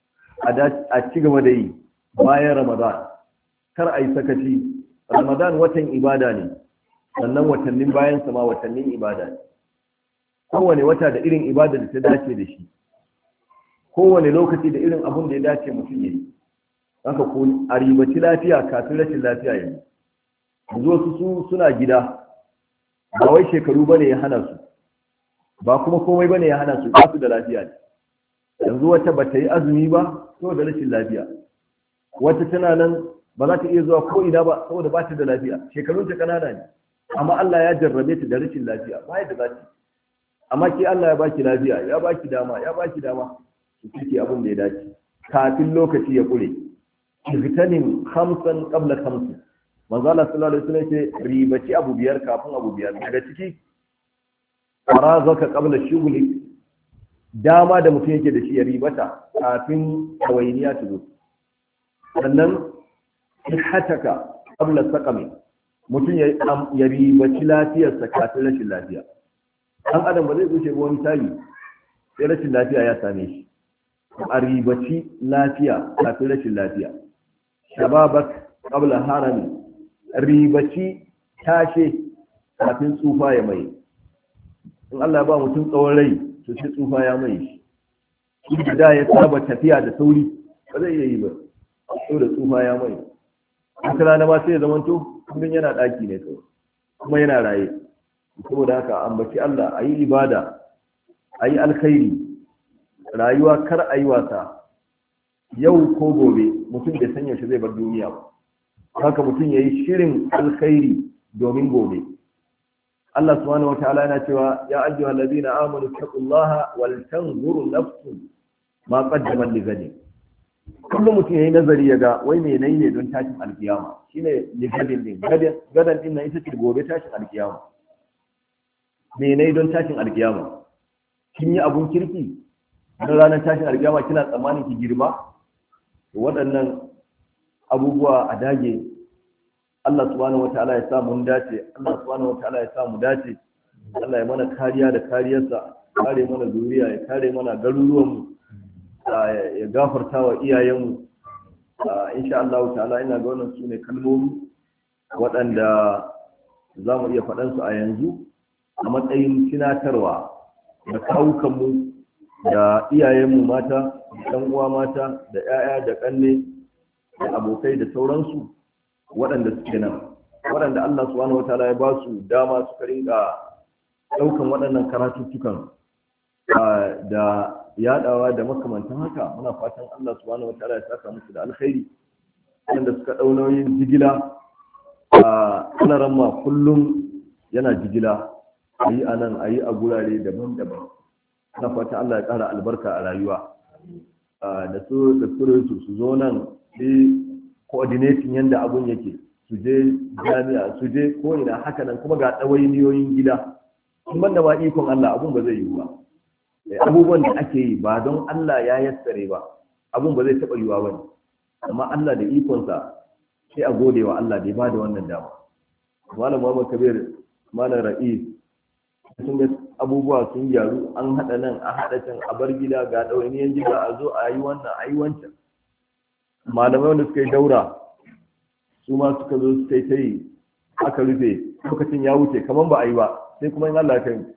a ci gaba da yi bayan Ramadan. Kar a yi sakaci. Ramadan watan ibada ne, sannan watannin bayan sama watannin ibada ne. Kowane wata da irin ibada da ta dace da shi, kowane lokaci da irin abun da ya dace mutum ya yi. Haka ko a ribaci lafiya kafin rashin lafiya yanzu. Yanzu wasu suna gida, ba wai shekaru bane ya hana su, ba kuma komai bane ya hana su, ba su da lafiya ne. Yanzu wata ba ta yi azumi ba saboda rashin lafiya, wata tana nan ba za ta iya zuwa ko ina ba saboda ba ta da lafiya, shekarun ta kanana ne, amma Allah ya jarrabe ta da rashin lafiya, ba yadda za ta. Amma ke Allah ya baki lafiya, ya baki dama ki kike abin da ya dace kafin lokaci ya kure. Fitanin khamsan qabla khamsin, manzo Allah sallallahu alaihi wasallam ce ribaci abu biyar kafin abu biyar. Daga ciki farazaka qabla shughli, dama da mutum yake da shi ya ribata kafin tawainiya ta zo. Sannan sihhataka qabla saqami, mutum ya ribaci lafiyarsa kafin rashin lafiya. Dan adam ba zai wuce wani tayi sai rashin lafiya ya same shi. A ribaci lafiya kafin rashin lafiya. Shababak qabla harami, ribaci tashe kafin tsufa ya mai. In Allah ba mutum tsawon rai to sai tsufa ya mai shi. Da ya saba tafiya da sauri ba zai iya yi ba, so da tsufa ya mai. Wata rana ma sai ya zamanto kullum yana ɗaki ne kawai, kuma yana raye. Saboda haka ambaci Allah, a yi ibada, a yi alkhairi, rayuwa kar a yi wasa. Yau ko gobe mutum bai san yaushe zai bar duniya ba, haka mutum ya yi shirin alkhairi domin gobe. Allah subhanahu wataala yana cewa ya ayyuhal ladina amanu taqullaha wal tanzur nafsun ma qaddamat li ghadin. Kullum mutum yayi nazari ya ga wai me nayi ne don tashin alkiyama, shine li ghadin din. Gadan din nan ita ce gobe tashin alkiyama. Me nayi don tashin alkiyama? Kin yi abun kirki don ranar tashin alkiyama kina tsammanin ki girma. Waɗannan abubuwa a dage. Allah subhanahu wataala ya sa mun dace, Allah subhanahu wataala ya sa mu dace. Allah ya mana kariya da kariyarsa, kare mana zuriya, ya kare mana garuruwanmu, ya gafarta wa iyayenmu. Insha Allah ta'ala ina ga wannan sune kalmomi waɗanda za mu iya faɗansu a yanzu a matsayin tunatarwa da kawukanmu da iyayenmu mata, da ɗan uwa mata, da 'ya'ya da ƙanne da abokai da sauransu waɗanda suke nan, waɗanda Allah subhanahu wataala ya ba su dama suka rinka ɗaukan waɗannan karatuttukan da yaɗawa da makamantan haka. Muna fatan Allah subhanahu wataala ya saka musu da alkhairi, wanda suka ɗau nauyin jigila a kanaran ma kullum yana jigila, a yi a nan a yi a gurare daban-daban. Na fatan Allah ya ƙara albarka a rayuwa da su zo nan sai coordinating yadda abun yake, su je jami'a, su je ko ina haka nan, kuma ga ɗawainiyoyin gida. in banda ba ikon Allah abun ba zai yiwu ba. Abubuwan da ake yi ba don Allah ya yassare ba, abun ba zai taɓa yiwuwa ba ne. Amma Allah da ikonsa sai a gode wa Allah da ya bada wannan dama. Malam Muhammad Kabir, Malam Ra'is, sun ga abubuwa sun gyaru, an haɗa nan a haɗa can, a bar gida ga ɗawainiyan gida, a zo a yi wannan a yi wancan. Malamai wanda suka yi daura su ma suka zo suka yi ta yi, aka rufe, lokacin ya wuce kamar ba a yi ba, sai kuma in Allah kai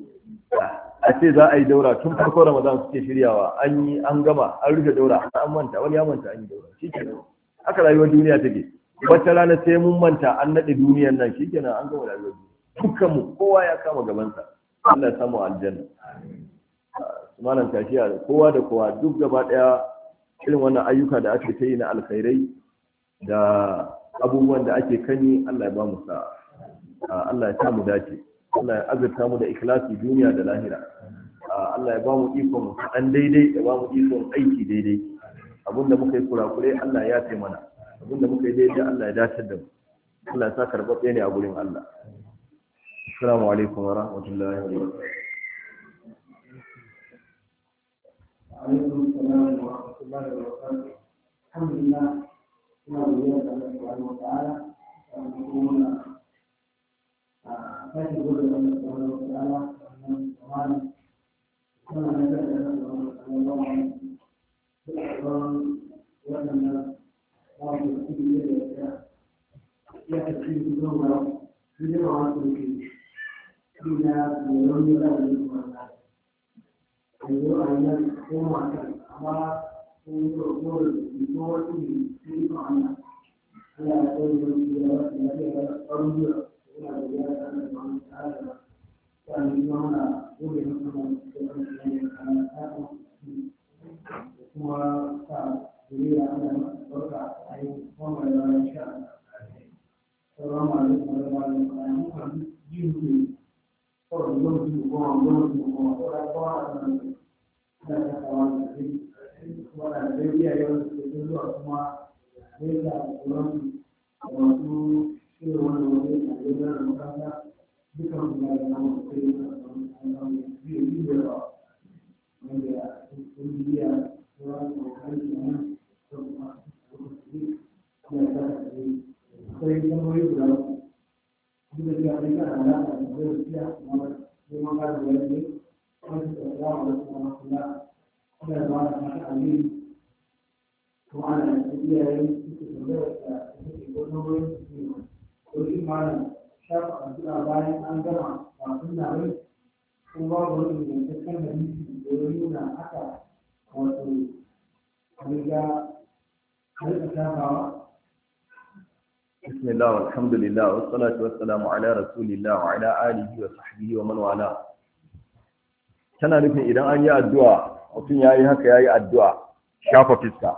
a ce za a yi daura tun farko Ramadan suke shiryawa, an yi an gama an rufe daura, an manta, wani ya manta an yi daura, shikenan haka rayuwar duniya take. Wata rana sai mun manta an naɗe duniyar nan, shikenan an gama rayuwar duniya. Dukkanmu kowa ya kama gabansa, Allah ya samu aljanna. Malam tashiya da kowa da kowa duk gaba ɗaya irin wannan ayyuka da ake ta yi na alkhairai da abubuwan da ake kanyi, Allah ya ba mu sa'a, Allah ya samu dace, Allah ya azurta mu da ikhlasi duniya da lahira, Allah ya ba mu ikon faɗan daidai, ya ba mu ikon aiki daidai. Abinda muka yi kurakure Allah ya ce mana, abinda muka yi daidai Allah ya dace da mu, Allah ya sa karɓaɓɓe ne a gurin Allah. Assalamu alaikum wa rahmatullahi wa barakatuh. وعليكم السلام ورحمة الله وبركاته. الحمد لله كما بيّن الله سبحانه وتعالى أن يكون فاتح الله سبحانه وتعالى ومن كمان كما نزل الله بالأحضان وأن الله يأتي بدونه بدون في فينا يوم يوم yanzu a yi koma kan amma sun yi rokowar da wasu ne sun yi ma'ana ana da kawai da wasu da wasu da ƙaruruwa yana da ya ta da wani tsara da sami mana gobe na kuma da wani da kana tsara da kuma sa zuriya ana masa ɗauka a yi kuma da wani sha sauran malu da wani da wani kan yi ne kawai gwamnati kuma kawai da wani da ta kawo da kuma da zai yawan da zuwa kuma zai da tsoron wasu shirin wani wani a jirgin da makasa dukkan kuma da namun kai da biyu da yawa wanda ya sun biya tsoron kokarin da nan da kuma ya ta kasance akwai tambayoyi guda uku duk da cewa ne kan alaƙa da zai siya kuma zai maka da wani wani da ya wani kuma kula da ba da mata amin kuma ana da iyayen suke tambayar da suke gudun wurin su ne ko shi malam shafa addu'a bayan an gama ba sun na rai kuma babu wani ingantaccen hadisi da ya nuna haka wato riga harka shafawa. بسم الله والحمد لله والصلاة والسلام على رسول الله وعلى آله وصحبه ومن والاه. tana nufin idan an yi addu'a mutum ya yi haka ya yi addu'a shafa fiska.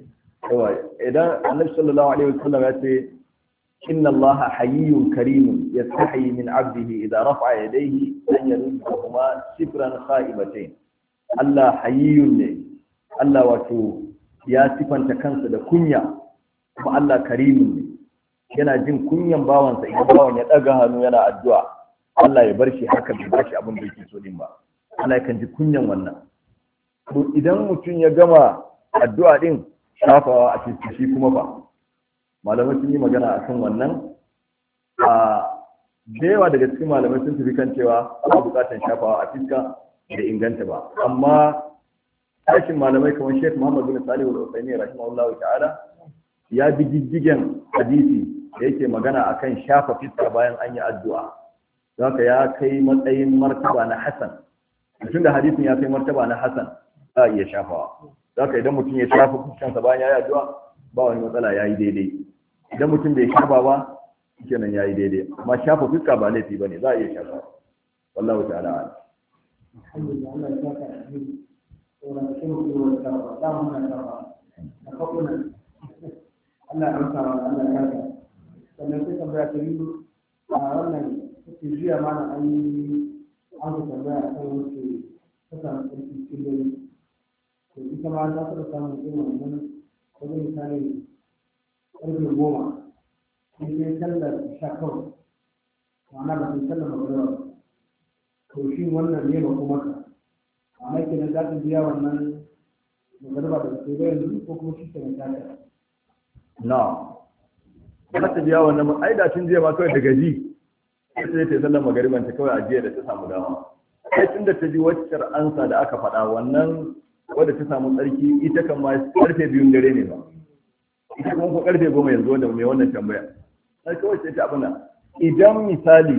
Idan Annabi sallallahu alaihi wasallam ya ce inna Allah hayyun karimun yastahi min 'abdihi idza rafa'a yadayhi an yaruddahuma sifran kha'ibatayn. Allah hayyun ne, Allah wato ya sifanta kansa da kunya, kuma Allah karimun ne, yana jin kunyan bawansa idan bawan ya daga hannu yana addu'a, Allah ya bar shi haka bai bar shi abin da yake so din ba. Allah kan ji kunyan wannan. to idan mutum ya gama addu'a din shafawa a fiska shi kuma ba, malamai sun yi magana akan wannan. Da yawa daga cikin malamai sun tafi kan cewa ba bukatan shafawa a fiska da inganta ba, amma tashin malamai kamar Sheikh Muhammad bin Salih al-Uthaymeen rahimahullahu ta'ala ya bi diddigen hadisi da yake magana akan shafa fiska bayan an yi addu'a. Haka ya kai matsayin martaba na Hasan. Tun da hadisin ya kai martaba na Hasan za a iya shafawa. Haka idan mutum ya shafa fuskansa bayan ya yi addu'a ba wani matsala, ya yi daidai. Idan mutum bai shafa ba kenan ya yi daidai. Amma shafa fuska ba laifi ba ne, za a iya shafawa. Wallahu ta'ala a'lam. Alhamdulillah, Allah ya saka shi. Sauran shi mutum ya shafa, za mu na shafa. Da kakunan Allah ya amsa wa Allah ya saka. Sannan sai tambaya ta yi a wannan suke jiya mana an yi an ku tambaya a kan wasu ta samu sarki cikin dare. To ita ma ta taɓa samun irin wannan wajen misali ƙarfe 10 sai sai sallar isha kawai, ma'ana ba sai sallar magana ba. To shi wannan ne ba kuma ka amma kenan za ta biya wannan magana da sai da yanzu ko kuma shi kenan ta ta. Na za ta biya wannan ai da tun jiya ma kawai daga ji sai ta sallar magariban ta kawai a jiya da ta samu dama. Sai tun da ta ji waccar ansa da aka faɗa wannan wadda ta samu tsarki ita kan ma karfe 2 dare ne ba, ita kuma ko karfe 10 yanzu wanda mai wannan tambaya sai kawai sai ta abuna. Idan misali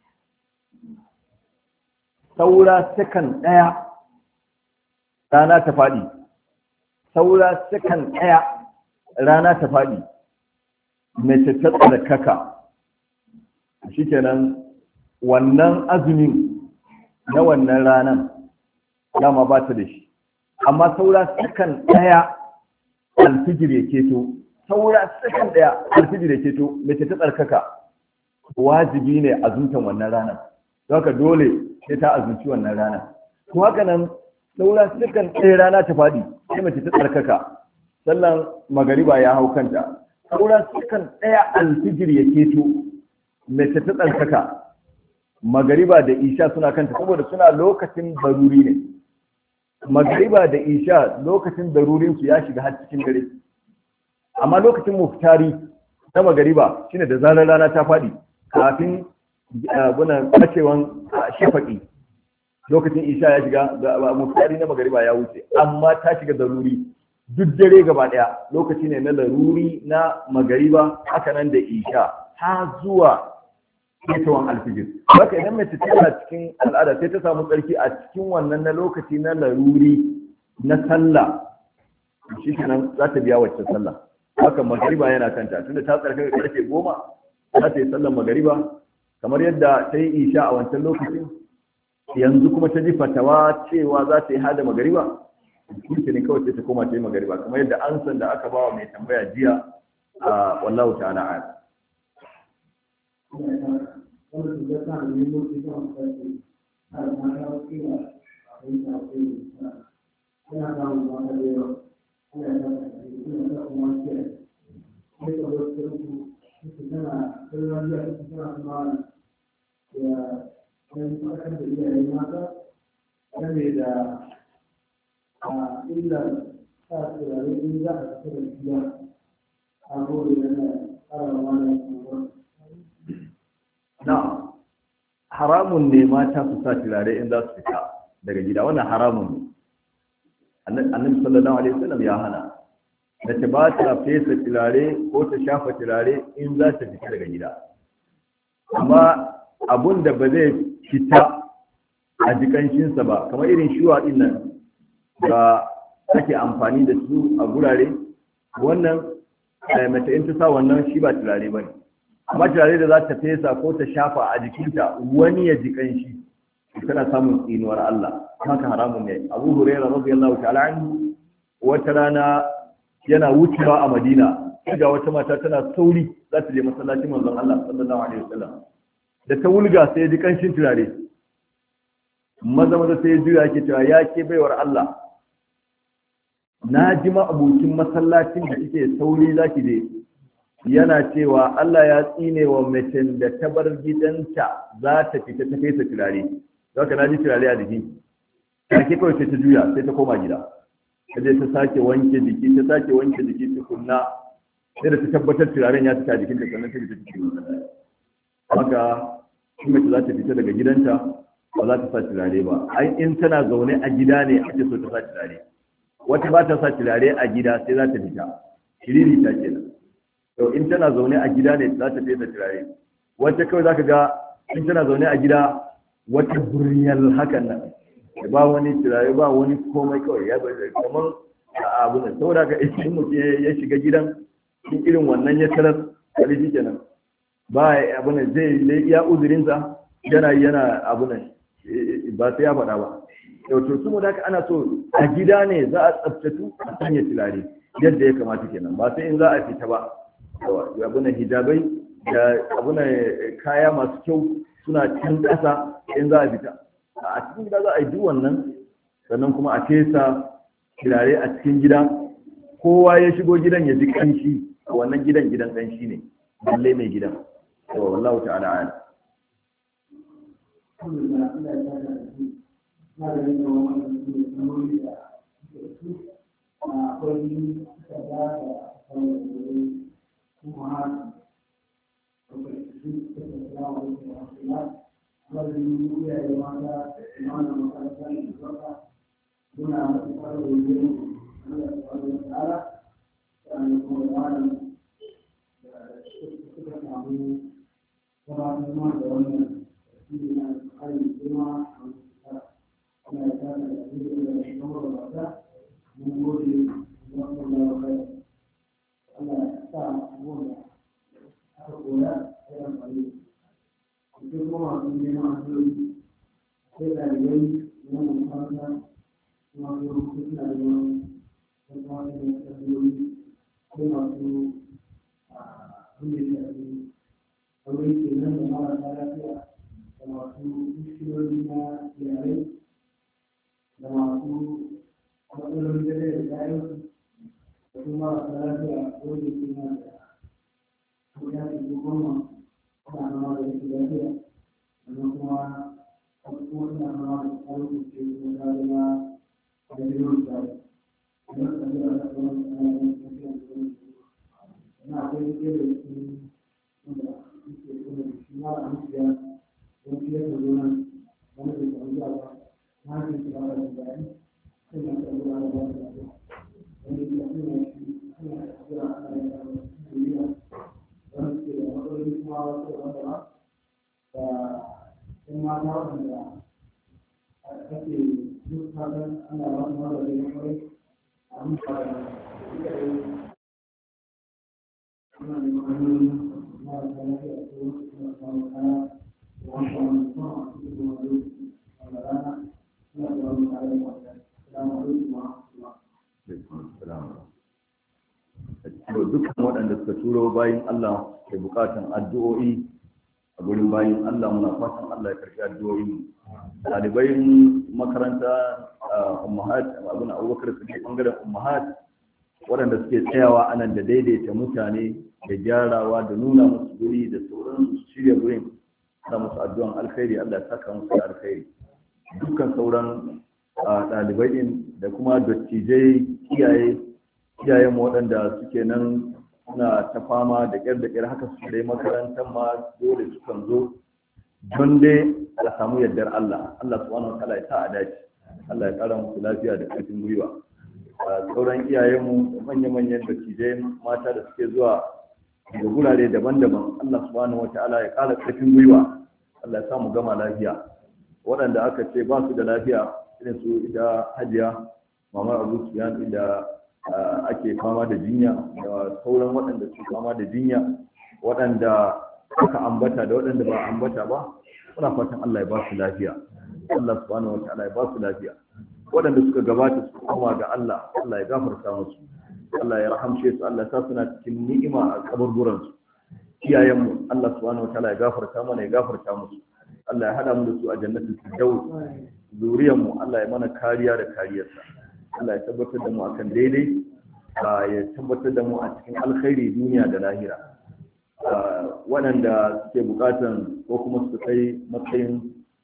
saura sakan ɗaya rana ta faɗi, saura sakan ɗaya rana ta faɗi, mace ta tsarkaka, shikenan wannan azumin na wannan ranan dama ba ta da shi. Amma saura sakan ɗaya alfijir ya keto, saura sakan ɗaya alfijir ya keto, mace ta tsarkaka, wajibi ne azumtan wannan ranar. Don haka dole sai ta azumci wannan rana. To haka nan saura sakan ɗaya rana ta faɗi, sai mace ta tsarkaka, sallan magariba ya hau kanta, saura sakan ɗaya alfijir ya keto, mace ta tsarkaka, magariba da isha suna kanta saboda suna lokacin baruri ne. Magariba da isha lokacin darurinsu ya shiga har cikin dare, amma lokacin muftari na magariba shine da zarar rana ta faɗi kafin gunan ɓacewan shafaƙi, lokacin isha ya shiga, muftari na magariba ya wuce, amma ta shiga daruri duk dare gaba ɗaya lokaci ne na laruri na magariba, haka nan da isha ta zuwa ketawan alfijir. Haka idan mace tana cikin al'ada sai ta samu tsarki a cikin wannan na lokaci na laruri na sallah, shi kenan za ta biya wacce sallah. Haka magariba yana kanta tunda ta tsarkaka karfe 10 za ta yi sallar magariba kamar yadda ta yi isha a wancan lokacin, yanzu kuma ta ji fatawa cewa za ta yi hada magariba, shi ne kawai sai ta koma ta yi magariba kamar yadda an san da aka bawa mai tambaya jiya a wallahu ta'ala a'lam. Wannan da ta da nemo shi kan sarki har ma ta kira a kai ta kai ina samun ba da yawa ina da kuma ke sai ka zo su tana kallon da su tana kuma ya kan farkar da iyaye mata game da illa sa turare in za a fita da gida a gobe yana ƙara wani kuma. Na haramun ne mata su sa turare in za su fita daga gida, wannan haramun ne. Annabi sallallahu alaihi wasallam ya hana mace ba ta fesa turare ko ta shafa turare in za ta fita daga gida. Amma abun da ba zai fita a jikanshinsa ba kamar irin shuwa din nan da ake amfani da su a gurare, wannan mace in ta sa wannan shi ba turare ba ne. Amma turare da za ta fesa ko ta shafa a jikinta wani ya ji kanshi tana samun tsinuwar Allah, haka haramun ne. Abu Hurairah radiyallahu ta'ala anhu wata rana yana wucewa a Madina, ga wata mata tana sauri za ta je masallacin manzon Allah sallallahu alaihi wasallam, da ta wulga sai ya ji kanshin turare, maza sai ya juya yake cewa ya ke baiwar Allah, na ji ma abokin masallacin da kike sauri zaki je yana cewa Allah ya tsine wa macen da ta bar gidanta za ta fita ta fesa turare, zaka na ji turare a jiki. take kawai sai ta juya sai ta koma gida ta je ta sake wanke jiki tukunna sai da ta tabbatar turaren ya fita jikinta sannan ta fita cikin masallaci. Haka in mace za ta fita daga gidanta ba za ta sa turare ba. Ai in tana zaune a gida ne ake so ta sa turare. Wata ba ta sa turare a gida sai za ta fita. Shiriri ta kenan. To in tana zaune a gida ne za ta fesa turare. Wata kawai za ka ga in tana zaune a gida wata buryal hakan nan. Ba wani turare ba wani komai kawai ya bai kamar abu ne. Saboda ka in mutum ya shiga gidan in irin wannan ya tarar kare shi kenan. Ba abu ne zai iya uzurinsa yana abu ne ba sai ya faɗa ba. To su da ana so a gida ne za a tsabtatu a sanya turare yadda ya kamata kenan ba sai in za a fita ba. Abu ne hijabai da abu ne kaya masu kyau suna can ƙasa in za a fita. A cikin gida za a yi duk wannan sannan kuma a fesa turare a cikin gida kowa ya shigo gidan ya ji ƙanshi wannan gidan ƙanshi ne balle mai gidan. Wallahu ta'ala a'lam. Dukkan waɗanda suka turo bayin Allah ke bukatan addu'o'i a gurin bayin Allah muna fatan Allah ya karɓi addu'o'in ɗalibai makaranta ummahat abin Abubakar suke bangaren ummahat waɗanda suke tsayawa anan da daidaita mutane da gyarawa da nuna musu guri da sauran su shirya gurin da musu addu'an alkhairi Allah ya saka musu da alkhairi. Dukkan sauran ɗalibai din da kuma dattijai iyayen waɗanda suke nan suna ta fama da ƙyar haka su dai makarantar ma dole sukan zo don dai a samu yardar Allah subhanahu wa ta'ala ya sa a dace. Allah ya ƙara musu lafiya da ƙarfin gwiwa. Sauran iyayenmu manya-manyan dattijai mata da suke zuwa daga gurare daban-daban Allah subhanahu wa ta'ala ya ƙara ƙarfin gwiwa. Allah ya samu gama lafiya. Waɗanda aka ce ba su da lafiya irin su ita Hajiya Mamar Abu Sufyan inda ake fama da jinya da sauran waɗanda suke fama da jinya waɗanda aka ambata da waɗanda ba ambata ba muna fatan Allah ya ba su lafiya. Allah subhanahu wa ta'ala ya ba su lafiya. Waɗanda suka gabata su koma ga Allah ya gafarta musu. Allah ya rahamshe su. Allah ya sa suna cikin ni'ima a kaburburan su. Iyayenmu Allah subhanahu wa ta'ala ya gafarta mana ya gafarta musu. Allah ya hada mu da su a jannatin firdaus. Zuriyarmu Allah ya mana kariya da kariyarsa. Allah ya tabbatar da mu akan daidai, ya tabbatar da mu a cikin alkhairi duniya da lahira. Waɗanda suke bukatan ko kuma su kai matsayin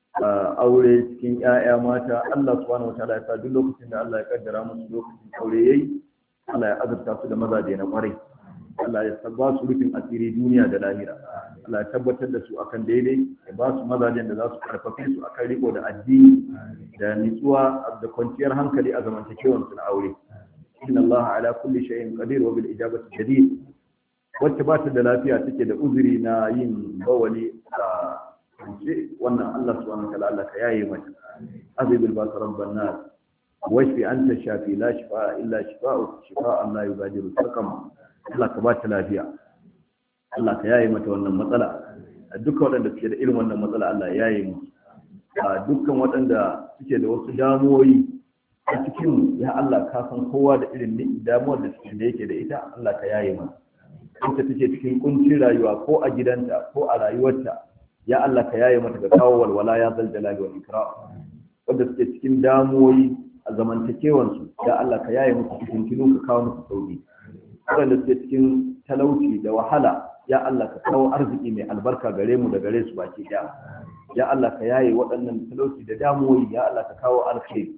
aure cikin 'ya'ya mata. Allah subhanahu wataala ya sa duk lokacin da Allah ya kaddara musu lokacin aure yayi, Allah ya azurta su da mazaje na kwarai. Allah ya ba su rufin asiri duniya da lahira. Allah ya tabbatar da su akan daidai, ya ba su mazajen da za su karfafe su akan riko da addini da nitsuwa da kwanciyar hankali a zamantakewar su na aure. Inna Allah ala kulli shay'in qadir wa bil ijabati jadid. Wacce ba ta da lafiya take da uzuri na yin bawali a kance, wannan Allah subhanahu wa ta'ala Allah ka yaye mata. Azibul bas rabban nas washfi anta shafi la shifa illa shifa'u shifa'an la yughadiru saqama. Allah ka ba ta lafiya, Allah ka yaye mata wannan matsala. Dukkan waɗanda suke da irin wannan matsala Allah ya yaye mu. Dukkan waɗanda suke da wasu damuwoyi a cikin, ya Allah ka san kowa da irin damuwar da suke da yake da ita, Allah ka yaye mata. Wacce take cikin kuncin rayuwa ko a gidanta ko a rayuwarta, ya Allah ka yaye mata, ga kawo walwala ya zal jalali wal ikram. Wanda suke cikin damuwoyi a zamantakewansu, ya Allah ka yaye musu cikin ka kawo musu sauki. Waɗanda suke cikin talauci da wahala, ya Allah ka kawo arziki mai albarka gare mu da gare su baki ɗaya. Ya Allah ka yaye waɗannan talauci da damuwoyi, ya Allah ka kawo alkhairi.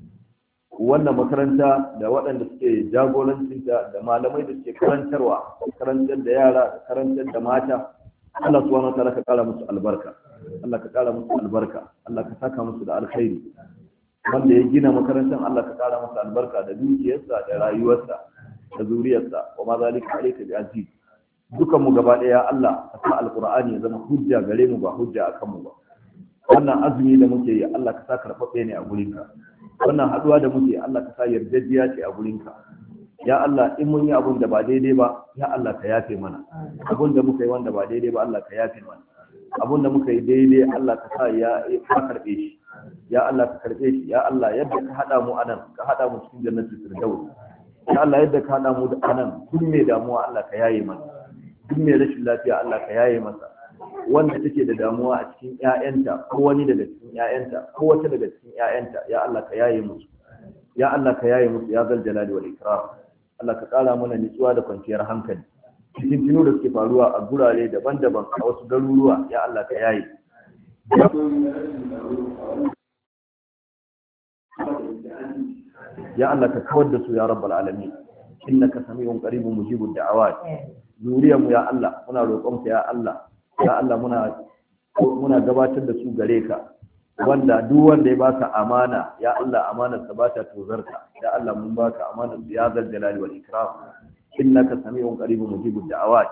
Wannan makaranta da waɗanda suke jagorancinta da malamai da suke karantar da yara da karantar da mata, Allah subhanahu wataala ka kara musu albarka. Allah ka kara musu albarka, Allah ka saka musu da alkhairi. Wanda ya gina makarantar, Allah ka kara masa albarka da dukiyarsa da rayuwarsa da zuriyarsa, wa ma zalika alayka bi aziz. Dukan mu gaba daya Allah ka sa alqur'ani ya zama hujja gare mu ba hujja akan mu ba. Wannan azumi da muke yi, Allah ka sa karfafe ne a gurinka. Wannan haduwa da muke, Allah ka sa yardajiya ce a gurinka. Ya Allah, in mun yi abun da ba daidai ba, ya Allah ka yafe mana. Abun da muka yi wanda ba daidai ba, Allah ka yafe mana. Abun da muka yi daidai, Allah ka sa ya karbe shi. Ya Allah ka karbe shi. Ya Allah, yadda ka hada mu anan, ka hada mu cikin jannatul firdaus. Ya Allah, yadda ka hada mu da anan, duk mai damuwa Allah ka yaye mana. Duk mai rashin lafiya Allah ka yaye masa. Wanda take da damuwa a cikin ƴaƴanta, ko wani daga cikin ƴaƴanta, ko wata daga cikin ƴaƴanta, ya Allah ka yaye musu. Ya Allah ka yaye musu, ya zal jalali wal ikram. Allah ka kara mana nutsuwa da kwanciyar hankali. Cikin tino da suke faruwa a gurare daban-daban a wasu garuruwa, ya Allah ka yaye. Ya Allah ka kawar da su ya rabbal alamin. Innaka sami'un qaribun mujibud da'awat. Zuriyarmu ya Allah, muna roƙonka ya Allah. Ya Allah, muna gabatar da su gare ka, wanda duk wanda ya baka amana, ya Allah, amanar sa bata tozarta. Ya Allah, mun baka amanar ya zal jalali wal ikram. Innaka sami'un qaribun mujibud da'awat.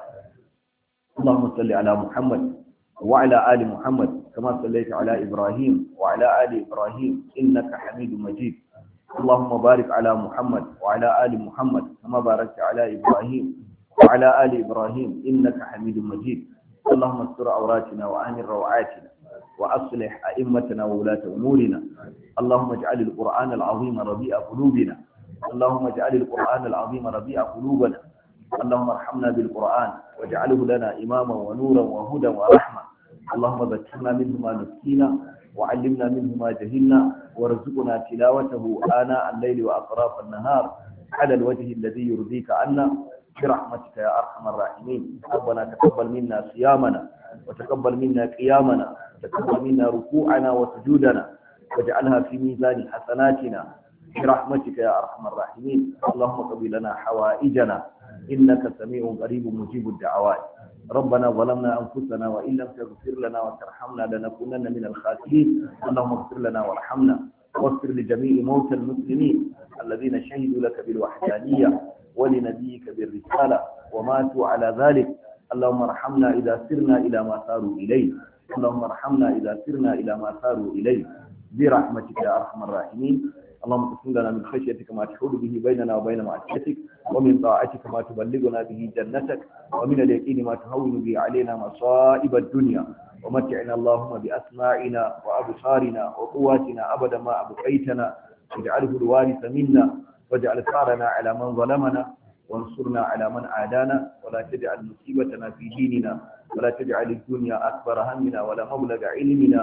Allahumma salli ala Muhammad wa ala ali Muhammad kama sallaita ala Ibrahim wa ala ali Ibrahim innaka Hamidum Majid. Allahumma barik ala Muhammad wa ala ali Muhammad kama barakta ala Ibrahim wa ala ali Ibrahim innaka Hamidum Majid. اللهم استر عوراتنا وآمن روعاتنا وأصلح أئمتنا وولاة أمورنا. اللهم اجعل القرآن العظيم ربيع قلوبنا. اللهم اجعل القرآن العظيم ربيع قلوبنا. اللهم ارحمنا بالقرآن واجعله لنا إماما ونورا وهدى ورحمة. اللهم ذكرنا منه ما نسينا وعلمنا منه ما جهلنا وارزقنا تلاوته آناء الليل وأطراف النهار على الوجه الذي يرضيك عنا برحمتك يا أرحم الراحمين. ربنا تقبل منا صيامنا وتقبل منا قيامنا وتقبل منا ركوعنا وسجودنا واجعلها في ميزان حسناتنا برحمتك يا أرحم الراحمين. اللهم قضي لنا حوائجنا إنك سميع قريب مجيب الدعوات. ربنا ظلمنا أنفسنا وإن لم تغفر لنا وترحمنا لنكونن من الخاسرين. اللهم اغفر لنا وارحمنا واغفر لجميع موتى المسلمين الذين شهدوا لك بالوحدانية ولنبيك بالرسالة وماتوا على ذلك. اللهم ارحمنا إذا سرنا إلى ما ساروا إليه. اللهم ارحمنا إذا سرنا إلى ما ساروا إليه برحمتك يا أرحم الراحمين. اللهم اقسم لنا من خشيتك ما تحول به بيننا وبين معصيتك ومن طاعتك ما تبلغنا به جنتك ومن اليقين ما تهون به علينا مصائب الدنيا ومتعنا اللهم بأسماعنا وأبصارنا وقواتنا أبدا ما أبقيتنا واجعله الوارث منا واجعل ثارنا على من ظلمنا وانصرنا على من عادانا ولا تجعل مصيبتنا في ديننا ولا تجعل الدنيا أكبر همنا ولا مبلغ علمنا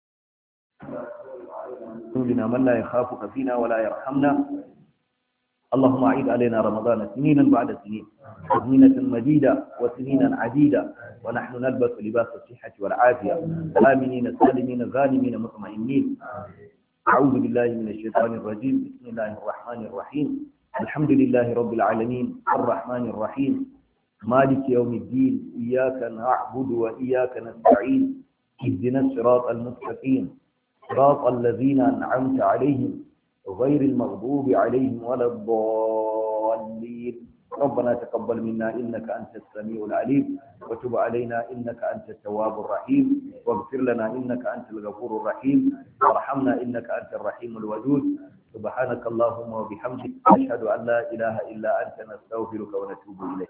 من لا يخافك فينا ولا يرحمنا اللهم أعيد علينا رمضان سنينا بعد سنين، أزمنة مديدة وسنينا عديدة، ونحن نلبس لباس الصحة والعافية، آمنين سالمين غانمين مطمئنين. أعوذ بالله من الشيطان الرجيم. بسم الله الرحمن الرحيم. الحمد لله رب العالمين الرحمن الرحيم مالك يوم الدين، إياك نعبد وإياك نستعين، اهدنا الصراط المستقيم صراط الذين أنعمت عليهم غير المغضوب عليهم ولا الضالين. ربنا تقبل منا إنك أنت السميع العليم، وتب علينا إنك أنت التواب الرحيم، واغفر لنا إنك أنت الغفور الرحيم، وارحمنا إنك أنت الرحيم الودود. سبحانك اللهم وبحمدك، أشهد أن لا إله إلا أنت، نستغفرك ونتوب إليك.